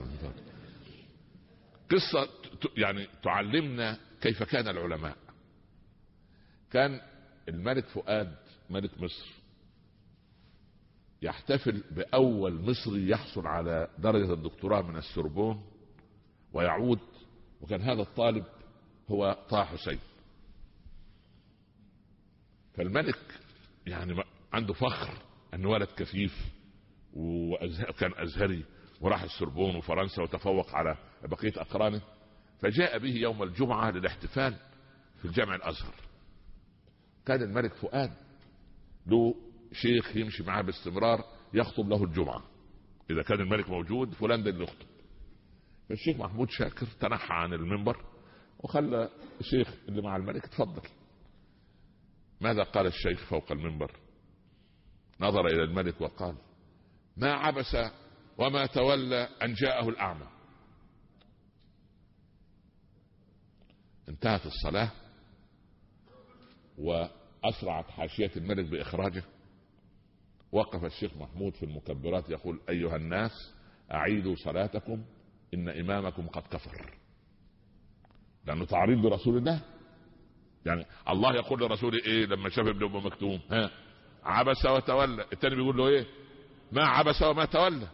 قصة يعني تعلمنا كيف كان العلماء. كان الملك فؤاد ملك مصر يحتفل بأول مصري يحصل على درجة الدكتوراه من السوربون ويعود، وكان هذا الطالب هو طه حسين. فالملك يعني عنده فخر أن ولد كفيف وكان أزهري وراح السوربون وفرنسا وتفوق على بقية أقرانه، فجاء به يوم الجمعة للاحتفال في الجامع الأزهر. كان الملك فؤاد له شيخ يمشي معاه باستمرار يخطب له الجمعة، إذا كان الملك موجود فلان ده اللي يخطب. فالشيخ محمود شاكر تنحى عن المنبر وخلى الشيخ اللي مع الملك تفضل. ماذا قال الشيخ فوق المنبر؟ نظر إلى الملك وقال: ما عبس وما تولى أن جاءه الأعمى. انتهت الصلاة وأسرعت حاشية الملك بإخراجه. وقف الشيخ محمود في المكبرات يقول: أيها الناس أعيدوا صلاتكم إن إمامكم قد كفر. لأنه تعريض برسول الله، يعني الله يقول لرسوله إيه لما شاف ابن أم مكتوم؟ ها، عبس وتولى. التاني بيقول له إيه؟ ما عبس وما تولى.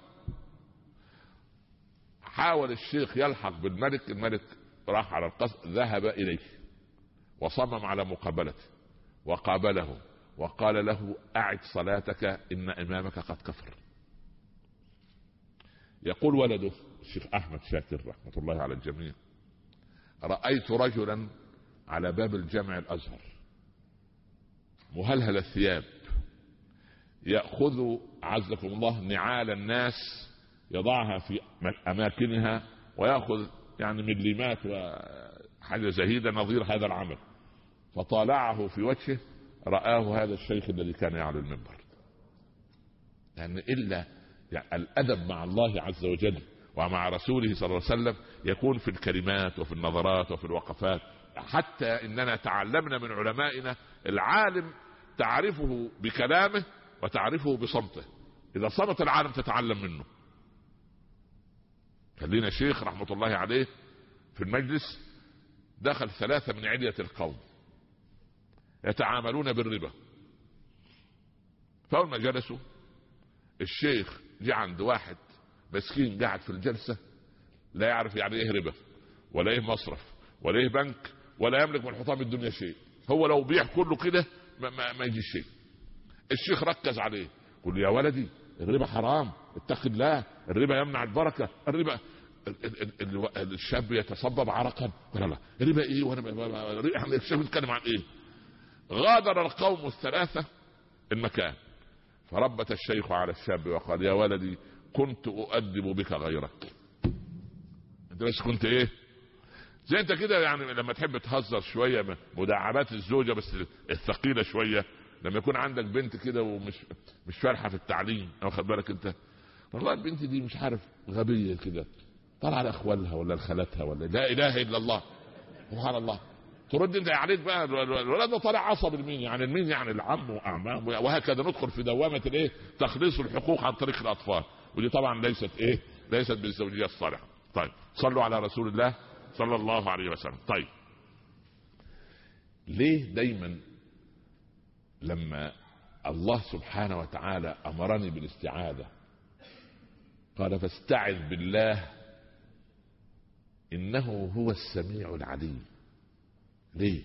حاول الشيخ يلحق بالملك، الملك راح على القصر، ذهب إليه وصمم على مقابلته وقابله وقال له: أعد صلاتك إن إمامك قد كفر. يقول ولده الشيخ أحمد شاكر رحمة الله على الجميع: رأيت رجلا على باب الجامع الأزهر مهلهل الثياب يأخذ عزكم الله نعال الناس يضعها في أماكنها ويأخذ يعني مليمات وحاجة زهيدة نظير هذا العمل. فطالعه في وجهه رآه هذا الشيخ الذي كان يعلى المنبر. لأن إلا يعني الأدب مع الله عز وجل ومع رسوله صلى الله عليه وسلم يكون في الكلمات وفي النظرات وفي الوقفات. حتى إننا تعلمنا من علمائنا العالم تعرفه بكلامه وتعرفه بصمته. إذا صمت العالم تتعلم منه. خلينا شيخ رحمة الله عليه في المجلس دخل 3 من علية القوم يتعاملون بالربا. فأول ما جلسوا الشيخ جاء عند واحد مسكين قاعد في الجلسة لا يعرف يعني ايه ربا ولا ايه مصرف ولا ايه بنك ولا يملك من حطام الدنيا شيء. هو لو بيع كله كده ما يجي شيء. الشيخ ركز عليه، قل يا ولدي الربا حرام، اتق الله، الربا يمنع البركة، الربا. الشاب يتصبب عرقا، قال لا الربا ايه وانا الشاب يتكلم عن ايه؟ غادر القوم ال3 المكان، فربت الشيخ على الشاب وقال: يا ولدي كنت أؤدب بك غيرك. انت بس كنت ايه زي انت كده، يعني لما تحب تهزر شوية مداعبات الزوجة بس الثقيلة شوية، لما يكون عندك بنت كده ومش فارحة في التعليم، واخد بالك انت، والله البنت دي مش عارف غبية كده طلع على اخوالها ولا لخالتها ولا لا اله الا الله سبحان الله. ترد انت عليك بقى الولد ده طالع عصب المين، يعني المين يعني العم واعمام، وهكذا ندخل في دوامه الايه تخليص الحقوق عن طريق الاطفال، ودي طبعا ليست بالزوجيه الصالحه. طيب صلوا على رسول الله صلى الله عليه وسلم. طيب ليه دايما لما الله سبحانه وتعالى امرني بالاستعاذة قال فاستعذ بالله انه هو السميع العليم؟ ليه؟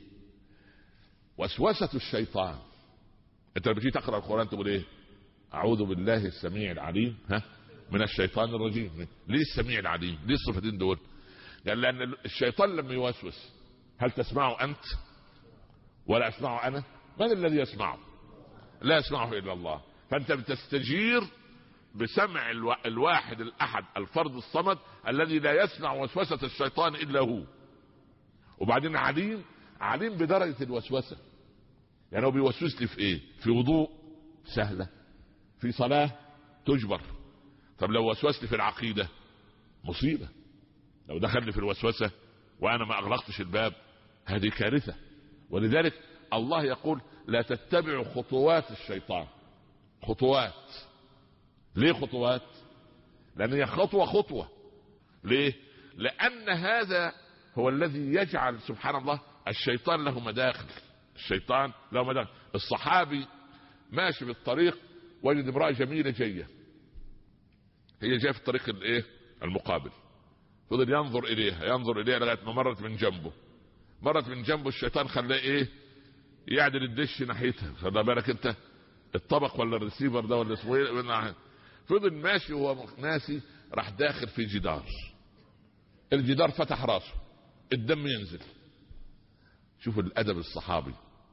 وسوسة الشيطان، انت لما تيجي تقرا القران تقول ايه؟ اعوذ بالله السميع العليم من الشيطان الرجيم. ليه السميع العليم؟ ليه الصفتين دول؟ قال لان الشيطان لما يوسوس هل تسمعه انت ولا اسمعه انا؟ من الذي يسمعه؟ لا يسمعه الا الله. فانت بتستجير بسمع الواحد الاحد الفرد الصمد الذي لا يسمع وسوسة الشيطان الا هو. وبعدين عليم بدرجة الوسوسة، يعني هو بيوسوس لي في ايه؟ في وضوء سهلة، في صلاة تجبر. طب لو وسوس لي في العقيدة مصيبة، لو دخل لي في الوسوسة وانا ما اغلقتش الباب هذه كارثة. ولذلك الله يقول لا تتبعوا خطوات الشيطان. خطوات، ليه خطوات؟ لان هي خطوة. ليه؟ لان هذا هو الذي يجعل سبحان الله الشيطان له مداخل. الشيطان له مداخل. الصحابي ماشي في الطريق وجد امرأة جميلة جاية، هي جاية في الطريق الايه المقابل، فضل ينظر اليها لغاية ما مرت من جنبه الشيطان خلاه ايه يعدل الدش ناحيتها. خلي بالك انت الطبق ولا الريسيفر ده ولا اسمه ايه. فضل ماشي وهو ناسي، راح داخل في جدار، الجدار فتح راسه، الدم ينزل. شوف الادب الصحابي،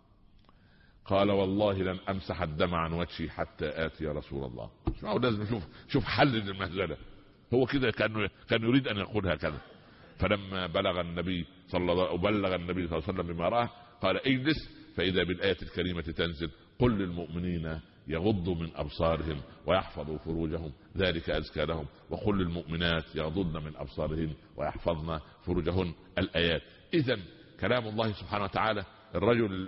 قال والله لن امسح الدم عن وجهي حتى اتي رسول الله. لازم شوف حل للمهزله. هو كده كان يريد ان يقول هكذا. فلما بلغ النبي صلى الله عليه وسلم بما راه قال اجلس، فاذا بالايه الكريمه تنزل قل للمؤمنين يغضوا من ابصارهم ويحفظوا فروجهم ذلك ازكى لهم، وقل للمؤمنات يغضضن من ابصارهن ويحفظن فروجهن. الايات. اذا كلام الله سبحانه وتعالى. الرجل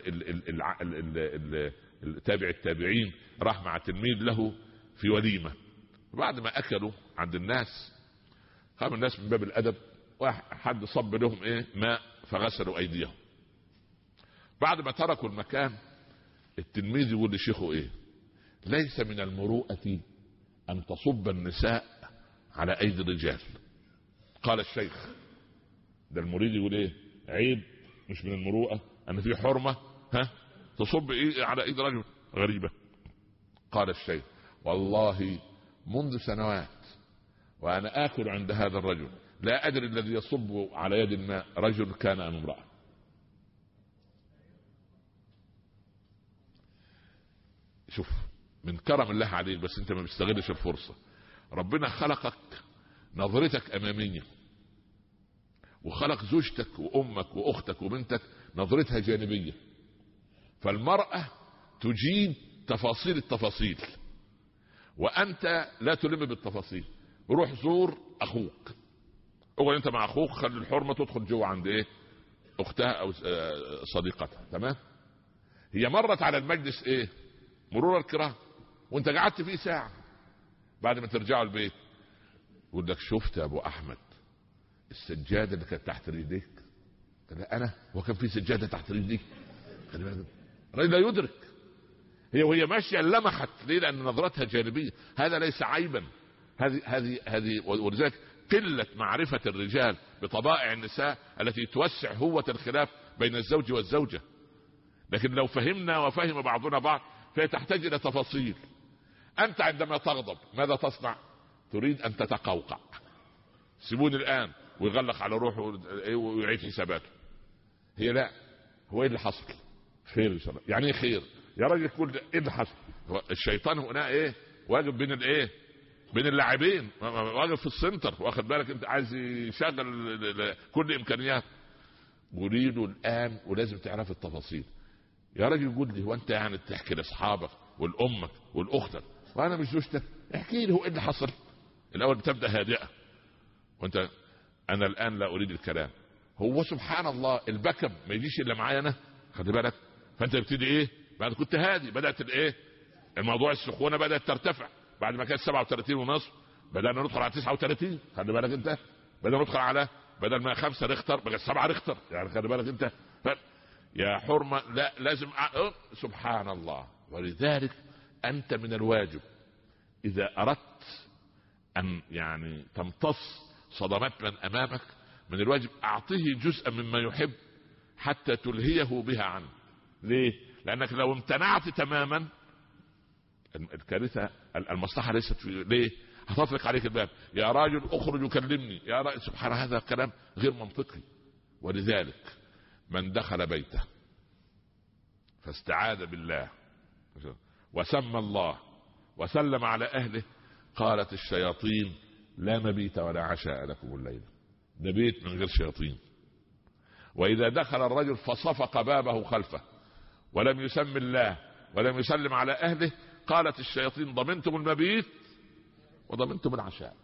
التابع التابعين راح مع تلميذ له في وليمه، بعد ما اكلوا عند الناس قام الناس من باب الادب حد صب لهم ماء فغسلوا ايديهم. بعد ما تركوا المكان التلميذ يقول لشيخه ليس من المروءة ان تصب النساء على ايدي الرجال. قال الشيخ، ده المريد يقول عيب، مش من المروءة ان في حرمة تصب على ايد رجل؟ غريبة. قال الشيخ والله منذ سنوات وانا اكل عند هذا الرجل لا ادري الذي يصب على يد الماء رجل كان ام امرأة. شوف من كرم الله عليك، بس انت ما بتستغلش الفرصة. ربنا خلقك نظرتك امامية، وخلق زوجتك وامك واختك وبنتك نظرتها جانبية. فالمرأة تجيد تفاصيل التفاصيل وانت لا تلم بالتفاصيل. روح زور اخوك، اقعد انت مع اخوك، خلي الحرمة تدخل جوه عند اختها او صديقتها. تمام؟ هي مرت على المجلس مرور الكرام وانت قعدت فيه ساعة، بعد ما ترجعوا البيت يقول لك شفت يا ابو احمد السجادة اللي كانت تحت رجليك؟ لا انا وكان في سجادة تحت رجليك؟ الرجل لا يدرك. هي وهي ماشية لمحت. ليه؟ لان نظرتها جانبية. هذا ليس عيبا. هذه ولذلك قلة معرفة الرجال بطبائع النساء التي توسع هوة الخلاف بين الزوج والزوجة. لكن لو فهمنا وفهم بعضنا بعض فهي تحتاج الى تفاصيل. انت عندما تغضب ماذا تصنع؟ تريد ان تتقوقع. سيبوني الان، ويغلق على روحه ويعيد حساباته. هي لا، هو ايه اللي حصل؟ خير ان شاء الله. يعني ايه خير يا راجل؟ كل ايه اللي حصل؟ الشيطان هنا واقف بين اللاعبين، واقف في السنتر، واخد بالك انت؟ عايز يشغل كل امكانيات. قوليله الان ولازم تعرف التفاصيل. يا راجل قول لي، هو انت يعني تحكي لاصحابك والامك والاختك وانا مش زوجتك؟ احكي لي هو ايه اللي حصل. الاول بتبدا هادئه، وانت انا الان لا اريد الكلام، هو سبحان الله البكم ما يجيش الا معايا انا، خلي بالك. فانت بتبتدي ايه بعد كنت هادي، بدات الايه الموضوع السخونه بدات ترتفع، بعد ما كانت 37 ونصف بدانا ندخل على 39. خلي بالك انت، بدانا ندخل على بدل ما 5 ريختر بقت 7 ريختر، يعني خلي بالك انت. يا حرمه لا لازم سبحان الله. ولذلك انت من الواجب اذا اردت ان يعني تمتص صدمات من امامك، من الواجب اعطيه جزءا مما يحب حتى تلهيه بها عنه. ليه؟ لانك لو امتنعت تماما الكارثه، المصلحه ليست في ليه هتطلق عليك الباب، يا راجل اخرج وكلمني يا راجل. سبحان الله، هذا كلام غير منطقي. ولذلك من دخل بيته فاستعاذ بالله وسمى الله وسلم على اهله، قالت الشياطين لا مبيت ولا عشاء لكم الليله. ده بيت من غير شياطين. واذا دخل الرجل فصفق بابه خلفه ولم يسم الله ولم يسلم على اهله، قالت الشياطين ضمنتم المبيت وضمنتم العشاء.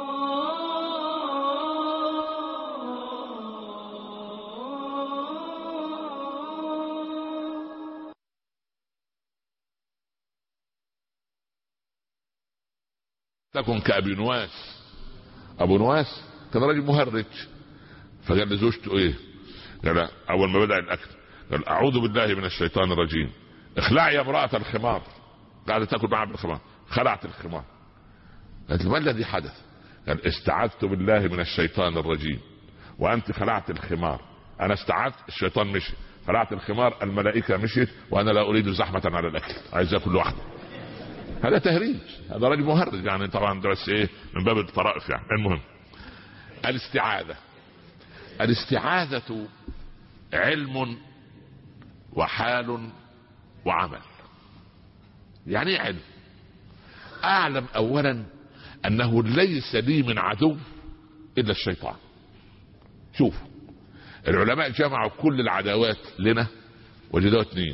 تكن كأبي نواس. ابو نواس كان راجل مهرج، فقال لزوجته ايه؟ قال اول ما بدأ الاكل قال اعوذ بالله من الشيطان الرجيم، اخلعي يا امرأة الخمار. قاعدة تاكل معها بالخمار، خلعت الخمار. قالت ما الذي حدث؟ قال استعذت بالله من الشيطان الرجيم وانت خلعت الخمار. انا استعذت الشيطان مشي، خلعت الخمار الملائكة مشيت، وانا لا اريد زحمة على الاكل، عايز اكل لوحده. هذا تهريج، هذا رجل مهرج يعني طبعا، بس ايه من باب الطرائف يعني. المهم الاستعاذة علم وحال وعمل. يعني ايه علم؟ اعلم اولا انه ليس لي من عدو الا الشيطان. شوف العلماء جمعوا كل العداوات لنا وجدوا 2: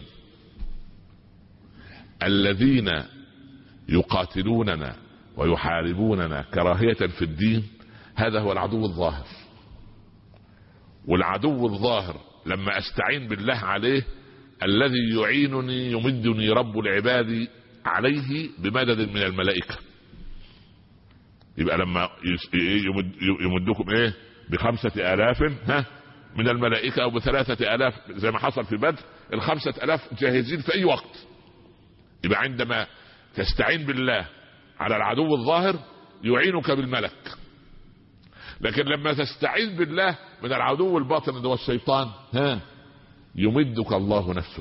الذين يقاتلوننا ويحاربوننا كراهية في الدين، هذا هو العدو الظاهر. والعدو الظاهر لما استعين بالله عليه، الذي يعينني يمدني رب العباد عليه بمدد من الملائكة. يبقى لما يمدكم ايه ب5,000 من الملائكة او ب3,000 زي ما حصل في بدر، 5,000 جاهزين في اي وقت. يبقى عندما تستعين بالله على العدو الظاهر يعينك بالملك، لكن لما تستعين بالله من العدو الباطن اللي هو الشيطان يمدك الله نفسه.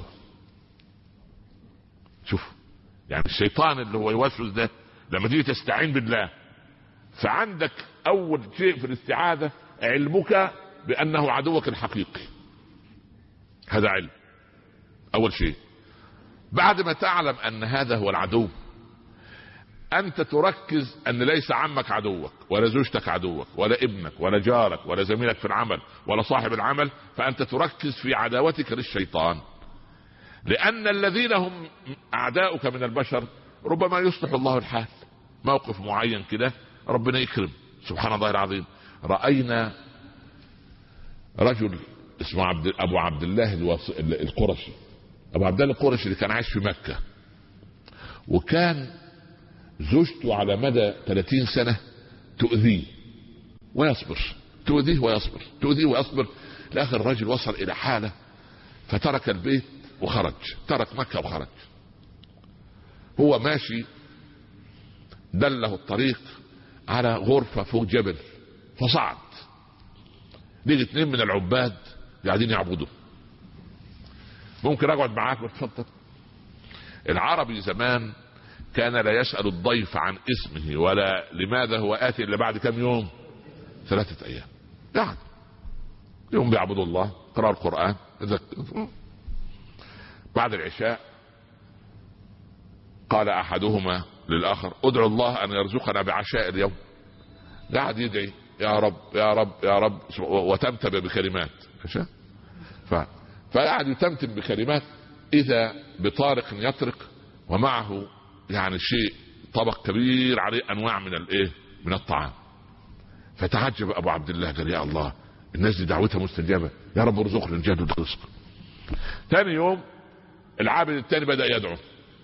شوف يعني الشيطان اللي هو يوسوس ده لما تيجي تستعين بالله، فعندك اول شيء في الاستعاذة علمك بانه عدوك الحقيقي. هذا علم اول شيء. بعد ما تعلم ان هذا هو العدو، انت تركز ان ليس عمك عدوك ولا زوجتك عدوك ولا ابنك ولا جارك ولا زميلك في العمل ولا صاحب العمل، فانت تركز في عداوتك للشيطان. لان الذين هم اعداؤك من البشر ربما يصلح الله الحال، موقف معين كده ربنا يكرم. سبحان الله العظيم. رأينا رجل اسمه ابو عبد الله القرشي. ابو عبد الله القرشي اللي كان عايش في مكة، وكان زوجته على مدى 30 سنة تؤذيه ويصبر، تؤذيه ويصبر، تؤذيه ويصبر. لاخر الرجل وصل الى حالة فترك البيت وخرج، ترك مكة وخرج. هو ماشي دله الطريق على غرفة فوق جبل، فصعد لقي 2 من العباد قاعدين يعبدوا. ممكن اقعد معاك وتفضل؟ العربي زمان كان لا يسأل الضيف عن اسمه ولا لماذا هو آتي إلا بعد كم يوم، 3 أيام. قاعد يوم بيعبدوا الله، قرأوا القرآن، بعد العشاء قال أحدهما للآخر ادعو الله أن يرزقنا بعشاء اليوم. قاعد يدعي يا رب يا رب يا رب، وتمتم بكلمات. فقاعد يتمتم بكلمات، إذا بطارق يطرق ومعه يعني شيء طبق كبير عليه انواع من الايه من الطعام. فتعجب ابو عبد الله قال يا الله الناس دي دعوتها مستجابة، يا رب ارزقنا الجهد والرزق. ثاني يوم العابد الثاني بدأ يدعو،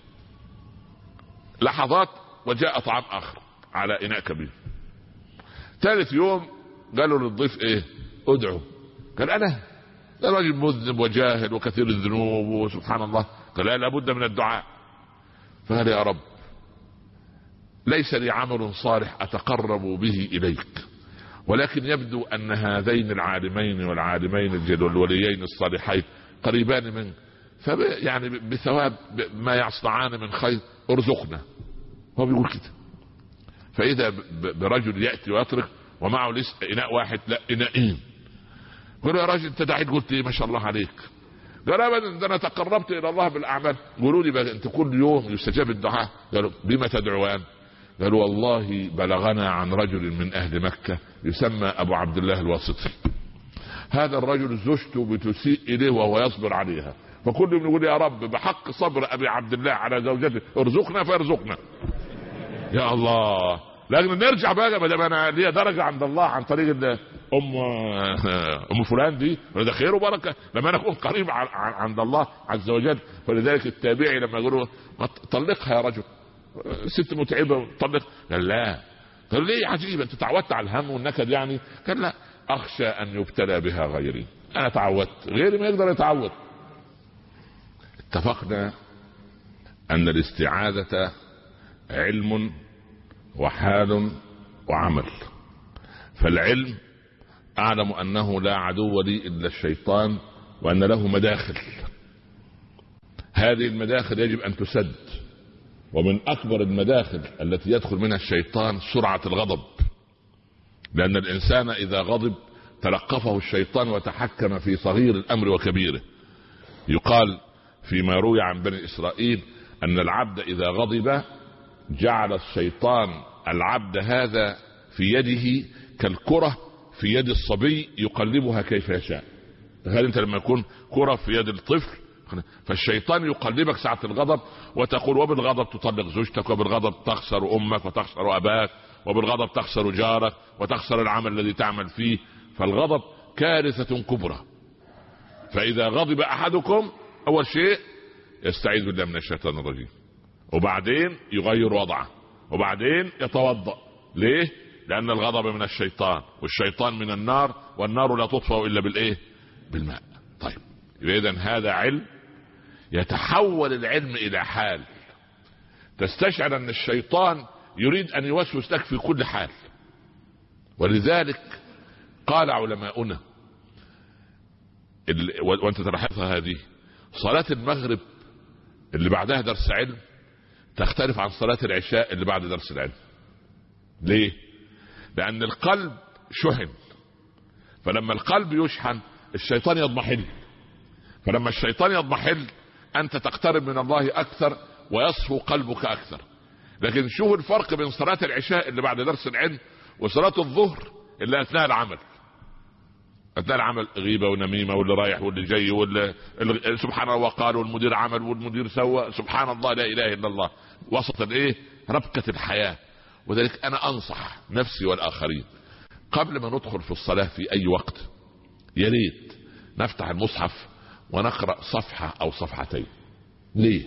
لحظات وجاء طعام آخر على إناء كبير. ثالث يوم قالوا للضيف ايه؟ ادعو. قال انا ده راجل مذنب وجاهل وكثير الذنوب وسبحان الله. قال لا، لابد من الدعاء. فقال يا رب ليس لي عمل صالح اتقرب به اليك، ولكن يبدو ان هذين العالمين والعالمين الوليين الصالحين قريبان منك، يعني بثواب ما يصنعان من خير ارزقنا. هو بيقول كده. فاذا برجل ياتي ويترك ومعه ليس اناء واحد، لا اناءين. قالوا يا راجل انت داعي، قلت ايه ما شاء الله عليك؟ قال ابدا، ده انا تقربت الى الله بالاعمال. قولوا لي بقى انت كل يوم يستجاب الدعاء؟ قالوا بما تدعوان؟ قالوا والله بلغنا عن رجل من اهل مكة يسمى ابو عبد الله الواسطي، هذا الرجل زوجته بتسيء اليه وهو يصبر عليها، فكل يوم يقول يا رب بحق صبر ابي عبد الله على زوجته ارزقنا فارزقنا. يا الله، لكن نرجع بقى، ما دام انا ليا درجه عند الله عن طريق ام فلان دي، ده خير وبركه لما انا اكون قريب عند الله عز وجل. فلذلك التابعي لما يقولوا طلقها يا رجل، ست متعبه طلق، قال لا. قال ليه؟ عجيب، انت تعودت على الهم والنكد يعني؟ قال لا، اخشى ان يبتلى بها غيري، انا تعودت، غيري ما يقدر يتعود. اتفقنا ان الاستعاذة علم وحال وعمل. فالعلم اعلم انه لا عدو لي الا الشيطان، وان له مداخل، هذه المداخل يجب ان تسد. ومن اكبر المداخل التي يدخل منها الشيطان سرعة الغضب، لان الانسان اذا غضب تلقفه الشيطان وتحكم في صغير الامر وكبيره. يقال فيما روي عن بني اسرائيل ان العبد اذا غضب جعل الشيطان العبد هذا في يده كالكرة في يد الصبي يقلبها كيف يشاء. تخيل انت لما يكون كرة في يد الطفل، فالشيطان يقلبك ساعة الغضب وتقول وبالغضب تطلق زوجتك، وبالغضب تخسر امك وتخسر اباك، وبالغضب تخسر جارك وتخسر العمل الذي تعمل فيه. فالغضب كارثة كبرى. فاذا غضب احدكم اول شيء يستعيذ بالله من الشيطان الرجيم، وبعدين يغير وضعه، وبعدين يتوضأ. ليه؟ لان الغضب من الشيطان، والشيطان من النار، والنار لا تطفأ الا بالايه؟ بالماء. طيب اذا هذا علم. يتحول العلم الى حال، تستشعر ان الشيطان يريد ان يوسوس لك في كل حال. ولذلك قال علماؤنا وانت تلاحظها هذه، صلاة المغرب اللي بعدها درس علم تختلف عن صلاة العشاء اللي بعد درس العلم. ليه؟ لان القلب شحن، فلما القلب يشحن الشيطان يضمحل، فلما الشيطان يضمحل انت تقترب من الله اكثر ويصفو قلبك اكثر. لكن شوف الفرق بين صلاة العشاء اللي بعد درس العلم وصلاة الظهر اللي اثناء العمل. اثناء العمل غيبة ونميمة، واللي رايح واللي جاي، واللي سبحان الله وقال، والمدير عمل والمدير سوى، سبحان الله لا اله الا الله، وسط الايه؟ ربكة الحياة. وذلك انا انصح نفسي والاخرين قبل ما ندخل في الصلاة في اي وقت يا ريت نفتح المصحف ونقرأ صفحة او صفحتين. ليه؟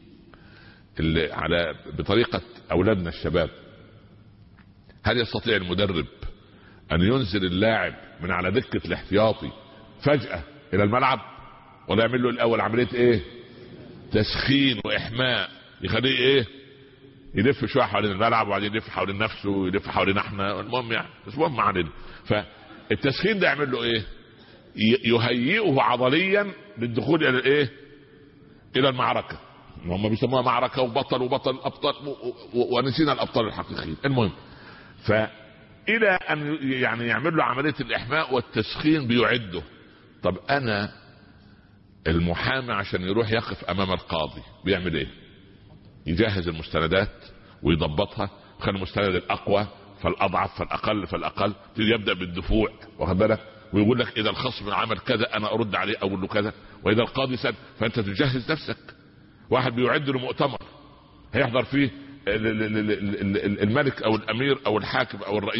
على بطريقة اولادنا الشباب، هل يستطيع المدرب ان ينزل اللاعب من على دكة الاحتياطي فجأة الى الملعب، ولا يعمل له الاول عملية ايه؟ تسخين واحماء، يخليه ايه؟ يلف شوية حوالين الملعب، وبعدين يلف حوالين نفسه، يلف حوالين احنا، المهم يعني مش مهم علينا. فالتسخين ده يعمل له ايه؟ يهيئه عضليا للدخول الى الايه؟ الى المعركة. هم بيسموها معركة وبطل الابطال، ونسينا الابطال الحقيقيين. المهم الى ان يعني يعمل له عملية الاحماء والتسخين بيعده. طب انا المحامي عشان يروح يقف امام القاضي بيعمل ايه؟ يجهز المستندات ويضبطها، خلي المستند الاقوى فالاضعف فالاقل يبدا بالدفوع، واخد بالك؟ ويقول لك اذا الخصم عمل كذا انا ارد عليه اقول له كذا، واذا القاضي سد، فانت تجهز نفسك. واحد بيعد له مؤتمر هيحضر فيه الملك او الامير او الحاكم او الرئيس،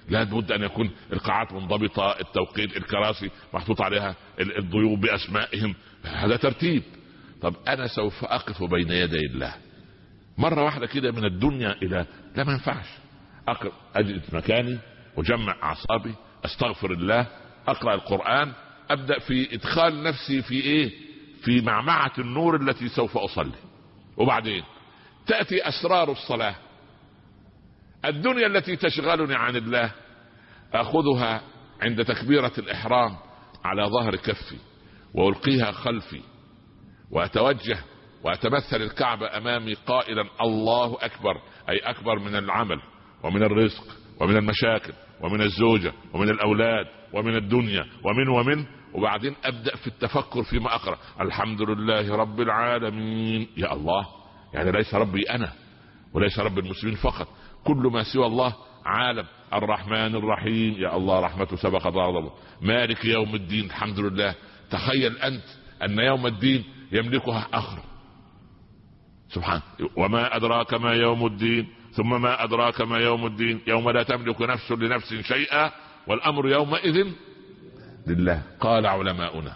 لا بد ان يكون القاعات منضبطه، التوقيت، الكراسي محطوط عليها الضيوف باسمائهم، هذا ترتيب. طب انا سوف اقف بين يدي الله مره واحده كده من الدنيا الى، لا ما ينفعش. اجد مكاني وجمع اعصابي، استغفر الله، اقرا القران، ابدا في ادخال نفسي في ايه، في معمعة النور التي سوف اصلي. وبعدين تأتي اسرار الصلاة، الدنيا التي تشغلني عن الله اخذها عند تكبيرة الاحرام على ظهر كفي والقيها خلفي، واتوجه واتمثل الكعبة امامي قائلا الله اكبر، اي اكبر من العمل ومن الرزق ومن المشاكل ومن الزوجة ومن الاولاد ومن الدنيا ومن وبعدين ابدأ في التفكر فيما اقرأ، الحمد لله رب العالمين. يا الله، يعني ليس ربي انا وليس رب المسلمين فقط، كل ما سوى الله عالم. الرحمن الرحيم، يا الله رحمته سبقت غضبه. مالك يوم الدين، الحمد لله. تخيل انت ان يوم الدين يملكها اخر، سبحان. وما ادراك ما يوم الدين، ثم ما ادراك ما يوم الدين، يوم لا تملك نفس لنفس شيئا والامر يومئذ لله. قال علماؤنا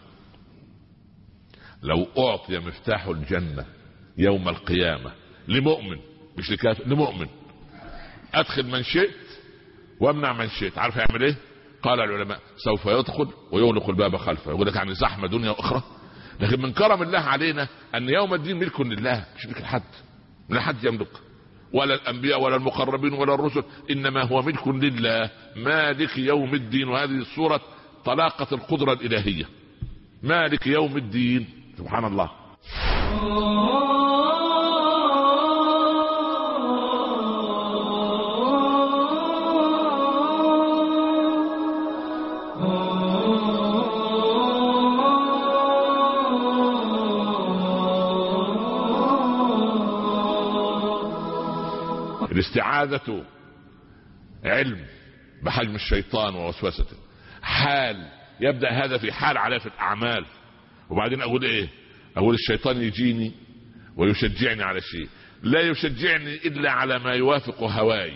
لو اعطي مفتاح الجنة يوم القيامة لمؤمن، مش لكافر، لمؤمن، ادخل من شئت وامنع من شئت، عارف يعمل ايه؟ قال العلماء سوف يدخل ويغلق الباب خلفه. يقول لك يعني زحمة دنيا واخرى، لكن من كرم الله علينا ان يوم الدين ملك لله، مش ملك لحد، لا حد يملك، ولا الانبياء ولا المقربين ولا الرسل، انما هو ملك لله، مالك يوم الدين. وهذه الصورة طلاقة القدرة الالهية، مالك يوم الدين، سبحان الله. الاستعاذة علم بحجم الشيطان ووسوسته، حال يبدأ هذا في حال عليه في الأعمال. وبعدين أقول إيه؟ أقول الشيطان يجيني ويشجعني على شيء، لا يشجعني إلا على ما يوافق هواي.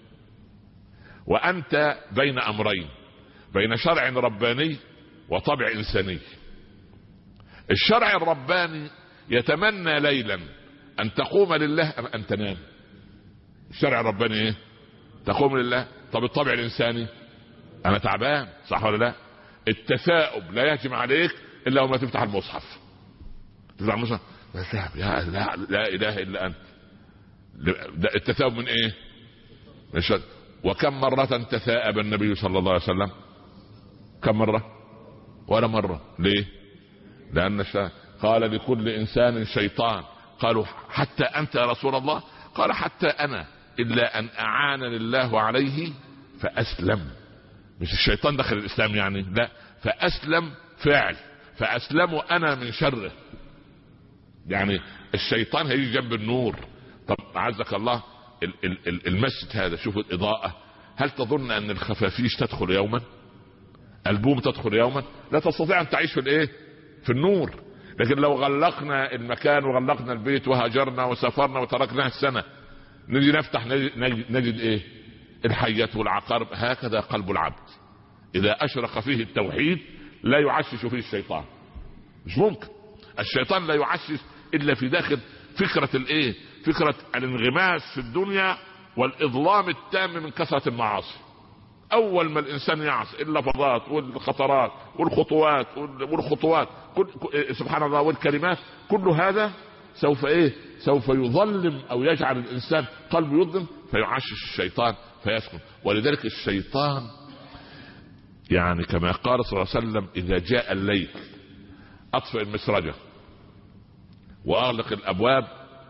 وأنت بين أمرين، بين شرع رباني وطبع إنساني. الشرع الرباني يتمنى ليلا أن تقوم لله أم أن تنام. الشرع الرباني ايه؟ تقوم لله. طب الطبع الانساني انا تعبان، صح ولا لا؟ التثاؤب لا يهجم عليك الا وما تفتح المصحف، تفتح المصحف يا لا اله الا انت. التثاؤب من ايه؟ من شد. وكم مرة تثاءب النبي صلى الله عليه وسلم؟ كم مرة؟ ولا مرة. ليه؟ لان قال لكل انسان شيطان. قالوا حتى انت يا رسول الله؟ قال حتى انا، الا ان اعانني الله عليه فاسلم. مش الشيطان دخل الاسلام يعني، لا، فاسلم فعل، فاسلم انا من شره. يعني الشيطان هيجي جنب النور. طب عزك الله المسجد هذا، شوفوا الاضاءة، هل تظن ان الخفافيش تدخل يوما؟ البوم تدخل يوما؟ لا تستطيع ان تعيش في الايه؟ في النور. لكن لو غلقنا المكان وغلقنا البيت وهاجرنا وسافرنا وتركناه السنة، نجي نفتح نجد ايه؟ الحيات والعقارب. هكذا قلب العبد اذا اشرق فيه التوحيد لا يعشش فيه الشيطان، مش ممكن. الشيطان لا يعشش الا في داخل فكرة الايه؟ فكرة الانغماس في الدنيا والاظلام التام من كثرة المعاصي. اول ما الانسان يعصي اللفظات والخطرات والخطوات سبحان الله والكلمات، كل هذا سوف ايه؟ سوف يظلم او يجعل الانسان قلبه يظلم فيعشش الشيطان فيسكن. ولذلك الشيطان يعني كما قال صلى الله عليه وسلم اذا جاء الليل اطفئ المسرجة واغلق الابواب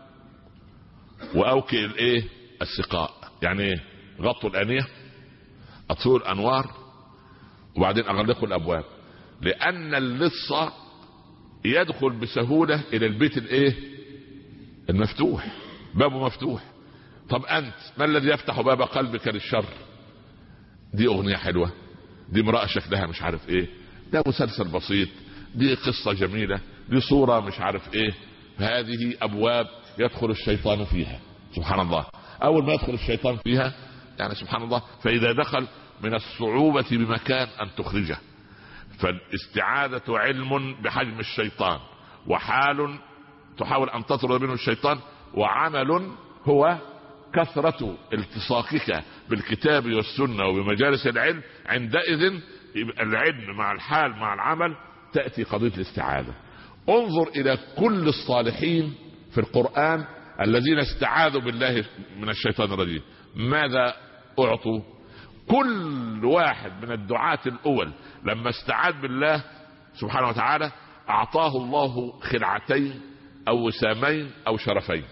واوكئ الايه؟ السقاء. يعني ايه؟ غطوا الانية، اطفئوا الانوار، وبعدين اغلقوا الابواب، لان اللص يدخل بسهولة الى البيت الايه؟ المفتوح، بابه مفتوح. طب انت ما الذي يفتح باب قلبك للشر؟ دي اغنية حلوة، دي امرأة شكلها مش عارف ايه، ده مسلسل بسيط، دي قصة جميلة، دي صورة مش عارف ايه. هذه ابواب يدخل الشيطان فيها، سبحان الله. اول ما يدخل الشيطان فيها يعني سبحان الله، فاذا دخل من الصعوبة بمكان أن تخرجه. فالاستعاذة علم بحجم الشيطان، وحال تحاول أن تطرد منه الشيطان، وعمل هو كثرة التصاقك بالكتاب والسنة وبمجالس العلم. عندئذ يبقى العلم مع الحال مع العمل تأتي قضية الاستعاذة. انظر إلى كل الصالحين في القرآن الذين استعاذوا بالله من الشيطان الرجيم، ماذا أعطوا؟ كل واحد من الدعاة الأول لما استعاذ بالله سبحانه وتعالى أعطاه الله خلعتين أو وسامين أو شرفين.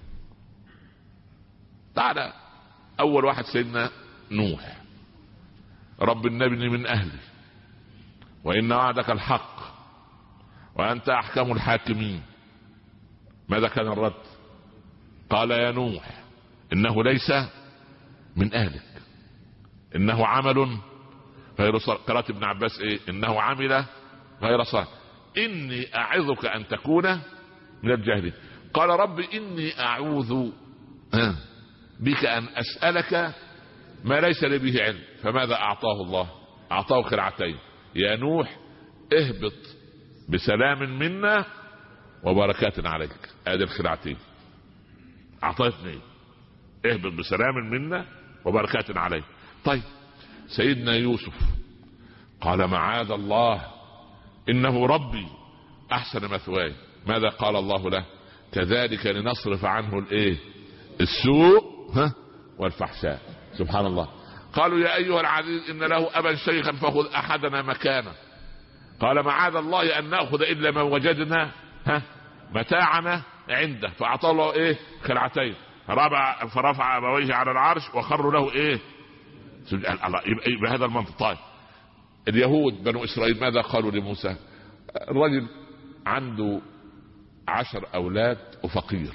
تعالى أول واحد سيدنا نوح: رب النبي من أهلي وإن وعدك الحق وأنت أحكم الحاكمين. ماذا كان الرد؟ قال: يا نوح إنه ليس من أهلك، إنه عمل غير صالح. قرأت ابن عباس إيه؟ إنه عمل غير صالح. إني أعظك أن تكون من الجاهلين. قال: رب إني أعوذ بك أن أسألك ما ليس لي به علم. فماذا أعطاه الله؟ أعطاه خلعتين: يا نوح اهبط بسلام منا وبركات عليك. ادي الخلعتين أعطاه اثنين: اهبط بسلام منا وبركات عليك. طيب سيدنا يوسف قال: معاذ الله إنه ربي أحسن مثواي. ماذا قال الله له؟ كذلك لنصرف عنه الايه؟ السوء والفحشاء. سبحان الله. قالوا: يا أيها العزيز إن له أبا شيخا فخذ أحدنا مكانه. قال: معاذ الله أن نأخذ إلا من وجدنا متاعنا عنده. فأعطاه الله ايه؟ خلعتين. فرفع أبويه على العرش وخروا له ايه؟ الله. يبقى هذا المنطق. طيب اليهود بنو إسرائيل ماذا قالوا لموسى؟ الرجل عنده 10 أولاد وفقير،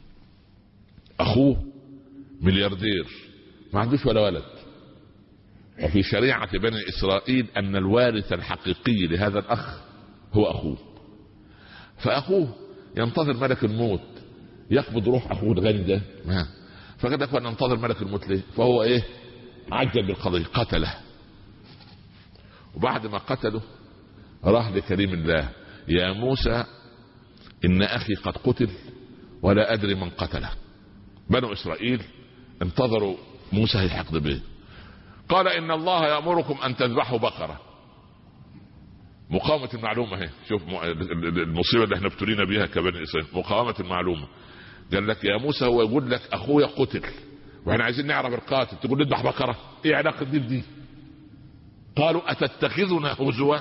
أخوه ملياردير ما عندوش ولا ولد. وفي شريعة بني إسرائيل أن الوارث الحقيقي لهذا الأخ هو أخوه. فأخوه ينتظر ملك الموت يقبض روح أخوه الغني ده. فقد أكون ننتظر ملك الموت ليه؟ فهو إيه؟ عجل بالقضية، قتله. وبعد ما قتله راح لكريم الله: يا موسى إن أخي قد قتل ولا أدري من قتله. بنو إسرائيل انتظروا موسى هيحقد به. قال: إن الله يأمركم أن تذبحوا بقرة. مقاومة المعلومة هي. شوف المصيبة اللي احنا ابتلينا بها كبني إسرائيل، مقاومة المعلومة. قال لك يا موسى هو يقول لك أخويا قتل واحنا عايزين نعرف القاتل، تقول نذبح بقرة؟ ايه علاقة دي؟ قالوا: أتتخذنا هزوا؟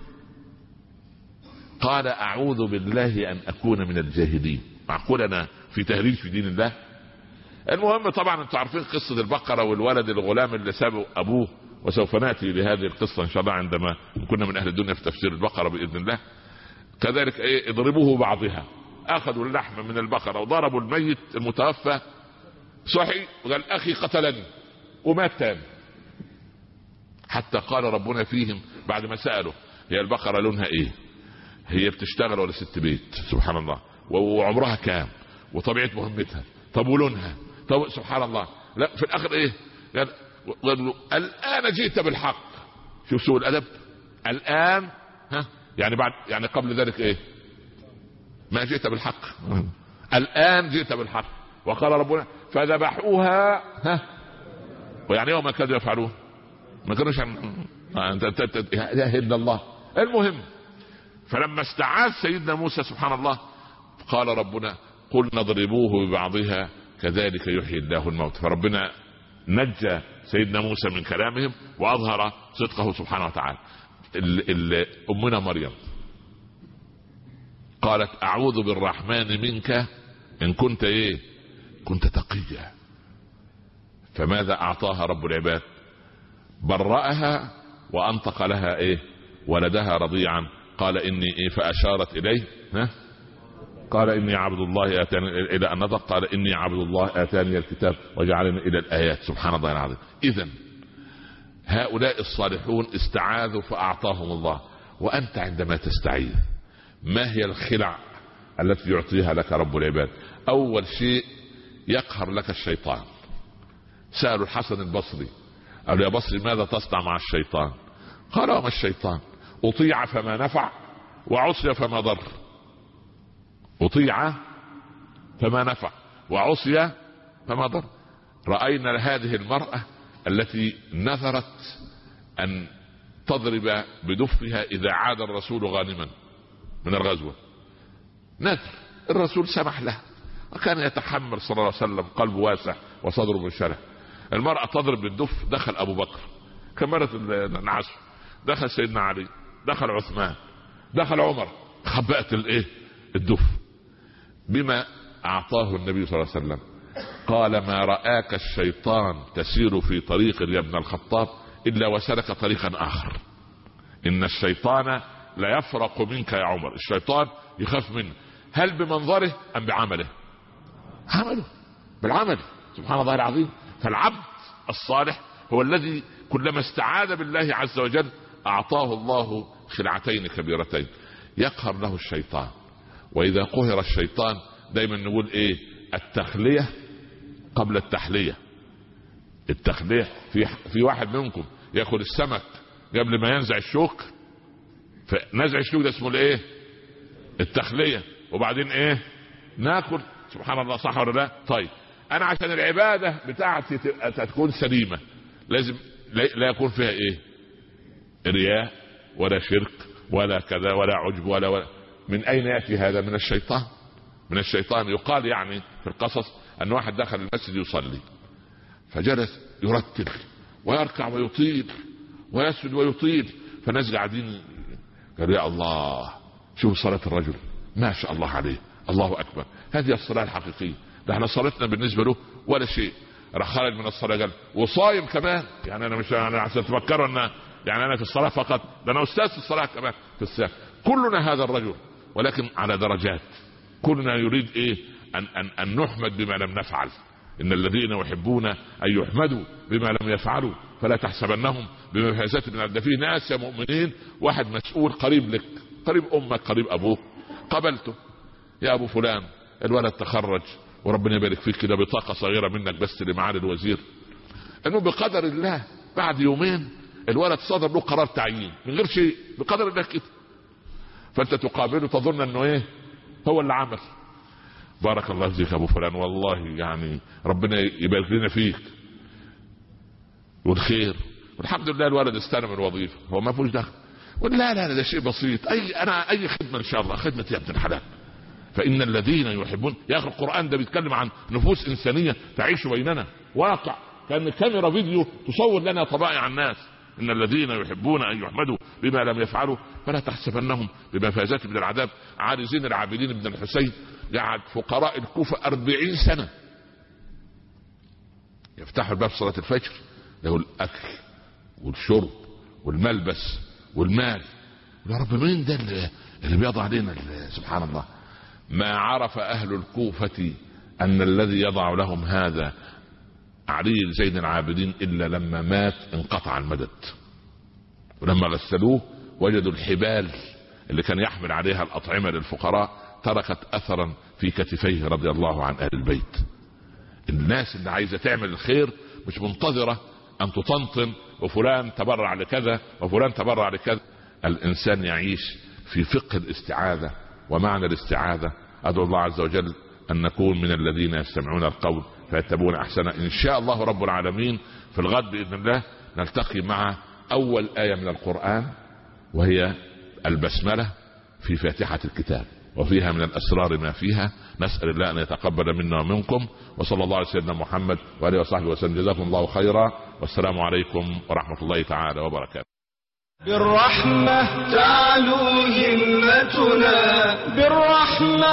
قال: أعوذ بالله أن أكون من الجاهلين. معقول أنا في تهريج في دين الله؟ المهم طبعا انتم عارفين قصة البقرة والولد الغلام اللي سابه أبوه، وسوف نأتي لهذه القصة إن شاء الله عندما كنا من أهل الدنيا في تفسير البقرة بإذن الله. كذلك إيه؟ اضربوه بعضها. أخذوا اللحم من البقرة وضربوا الميت المتوفى، صحي وقال: أخي قتلني، ومات تاني. حتى قال ربنا فيهم بعد ما سألوا: هي البقرة لونها ايه؟ هي بتشتغل ولا ست بيت؟ سبحان الله. وعمرها كام؟ وطبيعة مهمتها؟ طب ولونها؟ طب سبحان الله. لا في الآخر ايه؟ قالوا: الآن جئت بالحق. شوف سوء الأدب. الآن يعني بعد، يعني قبل ذلك ايه؟ ما جئت بالحق. الآن جئت بالحق. وقال ربنا: فذبحوها. ويعني يوم ما كانوا يفعلون ما كانوش لا اله الا الله. المهم فلما استعاذ سيدنا موسى سبحان الله قال ربنا: قلنا اضربوه ببعضها كذلك يحيي الله الموت. فربنا نجى سيدنا موسى من كلامهم واظهر صدقه سبحانه وتعالى. امنا مريم قالت: اعوذ بالرحمن منك ان كنت ايه؟ كنت تقيا. فماذا اعطاها رب العباد؟ برأها وانطق لها ايه؟ ولدها رضيعا. قال: اني ايه؟ فاشارت اليه. قال: اني عبد الله اتاني، الى ان نطق قال: اني عبد الله اتاني الكتاب وجعلني الى الايات. سبحان الله العظيم. اذا هؤلاء الصالحون استعاذوا فاعطاهم الله. وانت عندما تستعيذ ما هي الخلع التي يعطيها لك رب العباد؟ اول شيء يقهر لك الشيطان. سألوا الحسن البصري: قال يا بصري ماذا تصنع مع الشيطان؟ قال وما الشيطان؟ أطيع فما نفع وعصي فما ضر. أطيع فما نفع وعصي فما ضر. رأينا هذه المرأة التي نذرت أن تضرب بدفها إذا عاد الرسول غانما من الغزوة، نذر، الرسول سمح له وكان يتحمل صلى الله عليه وسلم، قلبه واسع وصدره منشرح. المرأة تضرب بالدف، دخل أبو بكر كمرت العصر، دخل سيدنا علي، دخل عثمان، دخل عمر، خبأت الدف. بما أعطاه النبي صلى الله عليه وسلم قال ما رآك الشيطان تسير في طريق يا ابن الخطاب إلا وسلك طريقا آخر. إن الشيطان لا يفرق منك يا عمر، الشيطان يخاف منه. هل بمنظره أم بعمله؟ عمله، بالعمل، سبحان الله العظيم. فالعبد الصالح هو الذي كلما استعاذ بالله عز وجل أعطاه الله خلعتين كبيرتين يقهر له الشيطان. وإذا قهر الشيطان دايما نقول التخلية قبل التحلية. التخلية في واحد منكم يأكل السمك قبل ما ينزع الشوك، فنزع الشوك ده اسمه التخلية، وبعدين ناكل. سبحان الله، صح ولا لا؟ طيب انا عشان العبادة بتاعتي تكون سليمة لازم لا يكون فيها رياء ولا شرك ولا كذا ولا عجب ولا. من اين يأتي هذا؟ من الشيطان. من الشيطان. يقال يعني في القصص ان واحد دخل المسجد يصلي فجلس يرتل ويركع ويطيل ويسجد ويطيل، فالناس قاعدين قالوا يا الله شوف صلاة الرجل ما شاء الله عليه، الله اكبر، هذه الصلاة الحقيقية. ده احنا صلاتنا بالنسبة له ولا شيء. راح خارج من الصلاة قال وصايم كمان. يعني انا مش عشان تفكروا ان يعني انا في الصلاة فقط، ده انا استاذ في الصلاة كمان في الصيام. كلنا هذا الرجل ولكن على درجات. كلنا يريد ان نحمد بما لم نفعل. ان الذين يحبون ان يحمدوا بما لم يفعلوا فلا تحسبنهم بمفازة من الارض. فيه ناس يا مؤمنين واحد مسؤول قريب لك، قريب امك، قريب ابوك، قبلته يا ابو فلان الولد تخرج وربنا يبارك فيك كده بطاقة صغيرة منك بس لمعالي الوزير، انه بقدر الله بعد يومين الولد صدر له قرار تعيين من غير شيء، بقدر الله كده. فانت تقابله تظن انه هو اللي عمل. بارك الله فيك يا ابو فلان، والله يعني ربنا يبارك لنا فيك والخير، والحمد لله الولد استلم الوظيفه، هو ما فيهوش دخل. لا لا ده شيء بسيط، اي خدمه ان شاء الله، خدمه يا ابن الحلال. فان الذين يحبون، يا اخي القران ده بيتكلم عن نفوس انسانيه تعيش بيننا، واقع كان كاميرا فيديو تصور لنا طبائع الناس. ان الذين يحبون ان يحمدوا بما لم يفعلوا فلا تحسبنهم بمفازة من العذاب. علي زين العابدين بن الحسين قعد فقراء الكوفة 40 سنة يفتحوا الباب صلاة الفجر له الاكل والشرب والملبس والمال. يا رب مين ده اللي بيضع علينا؟ سبحان الله. ما عرف اهل الكوفة ان الذي يضع لهم هذا علي زين العابدين الا لما مات انقطع المدد. ولما غسلوه وجدوا الحبال اللي كان يحمل عليها الاطعمة للفقراء تركت اثرا في كتفيه رضي الله عن اهل البيت. الناس اللي عايزة تعمل الخير مش منتظرة ان تطنطن وفلان تبرع لكذا وفلان تبرع لكذا. الانسان يعيش في فقه الاستعاذة ومعنى الاستعاذة. ادعو الله عز وجل ان نكون من الذين يستمعون القول فيتبعون احسنه. ان شاء الله رب العالمين في الغد باذن الله نلتقي مع اول آية من القرآن وهي البسملة في فاتحة الكتاب، وفيها من الاسرار ما فيها. نسأل الله ان يتقبل منا ومنكم، وصلى الله على سيدنا محمد وآله وصحبه وسلم. جزاكم الله خيرا، والسلام عليكم ورحمة الله تعالى وبركاته. بالرحمة تعلو همتنا، بالرحمة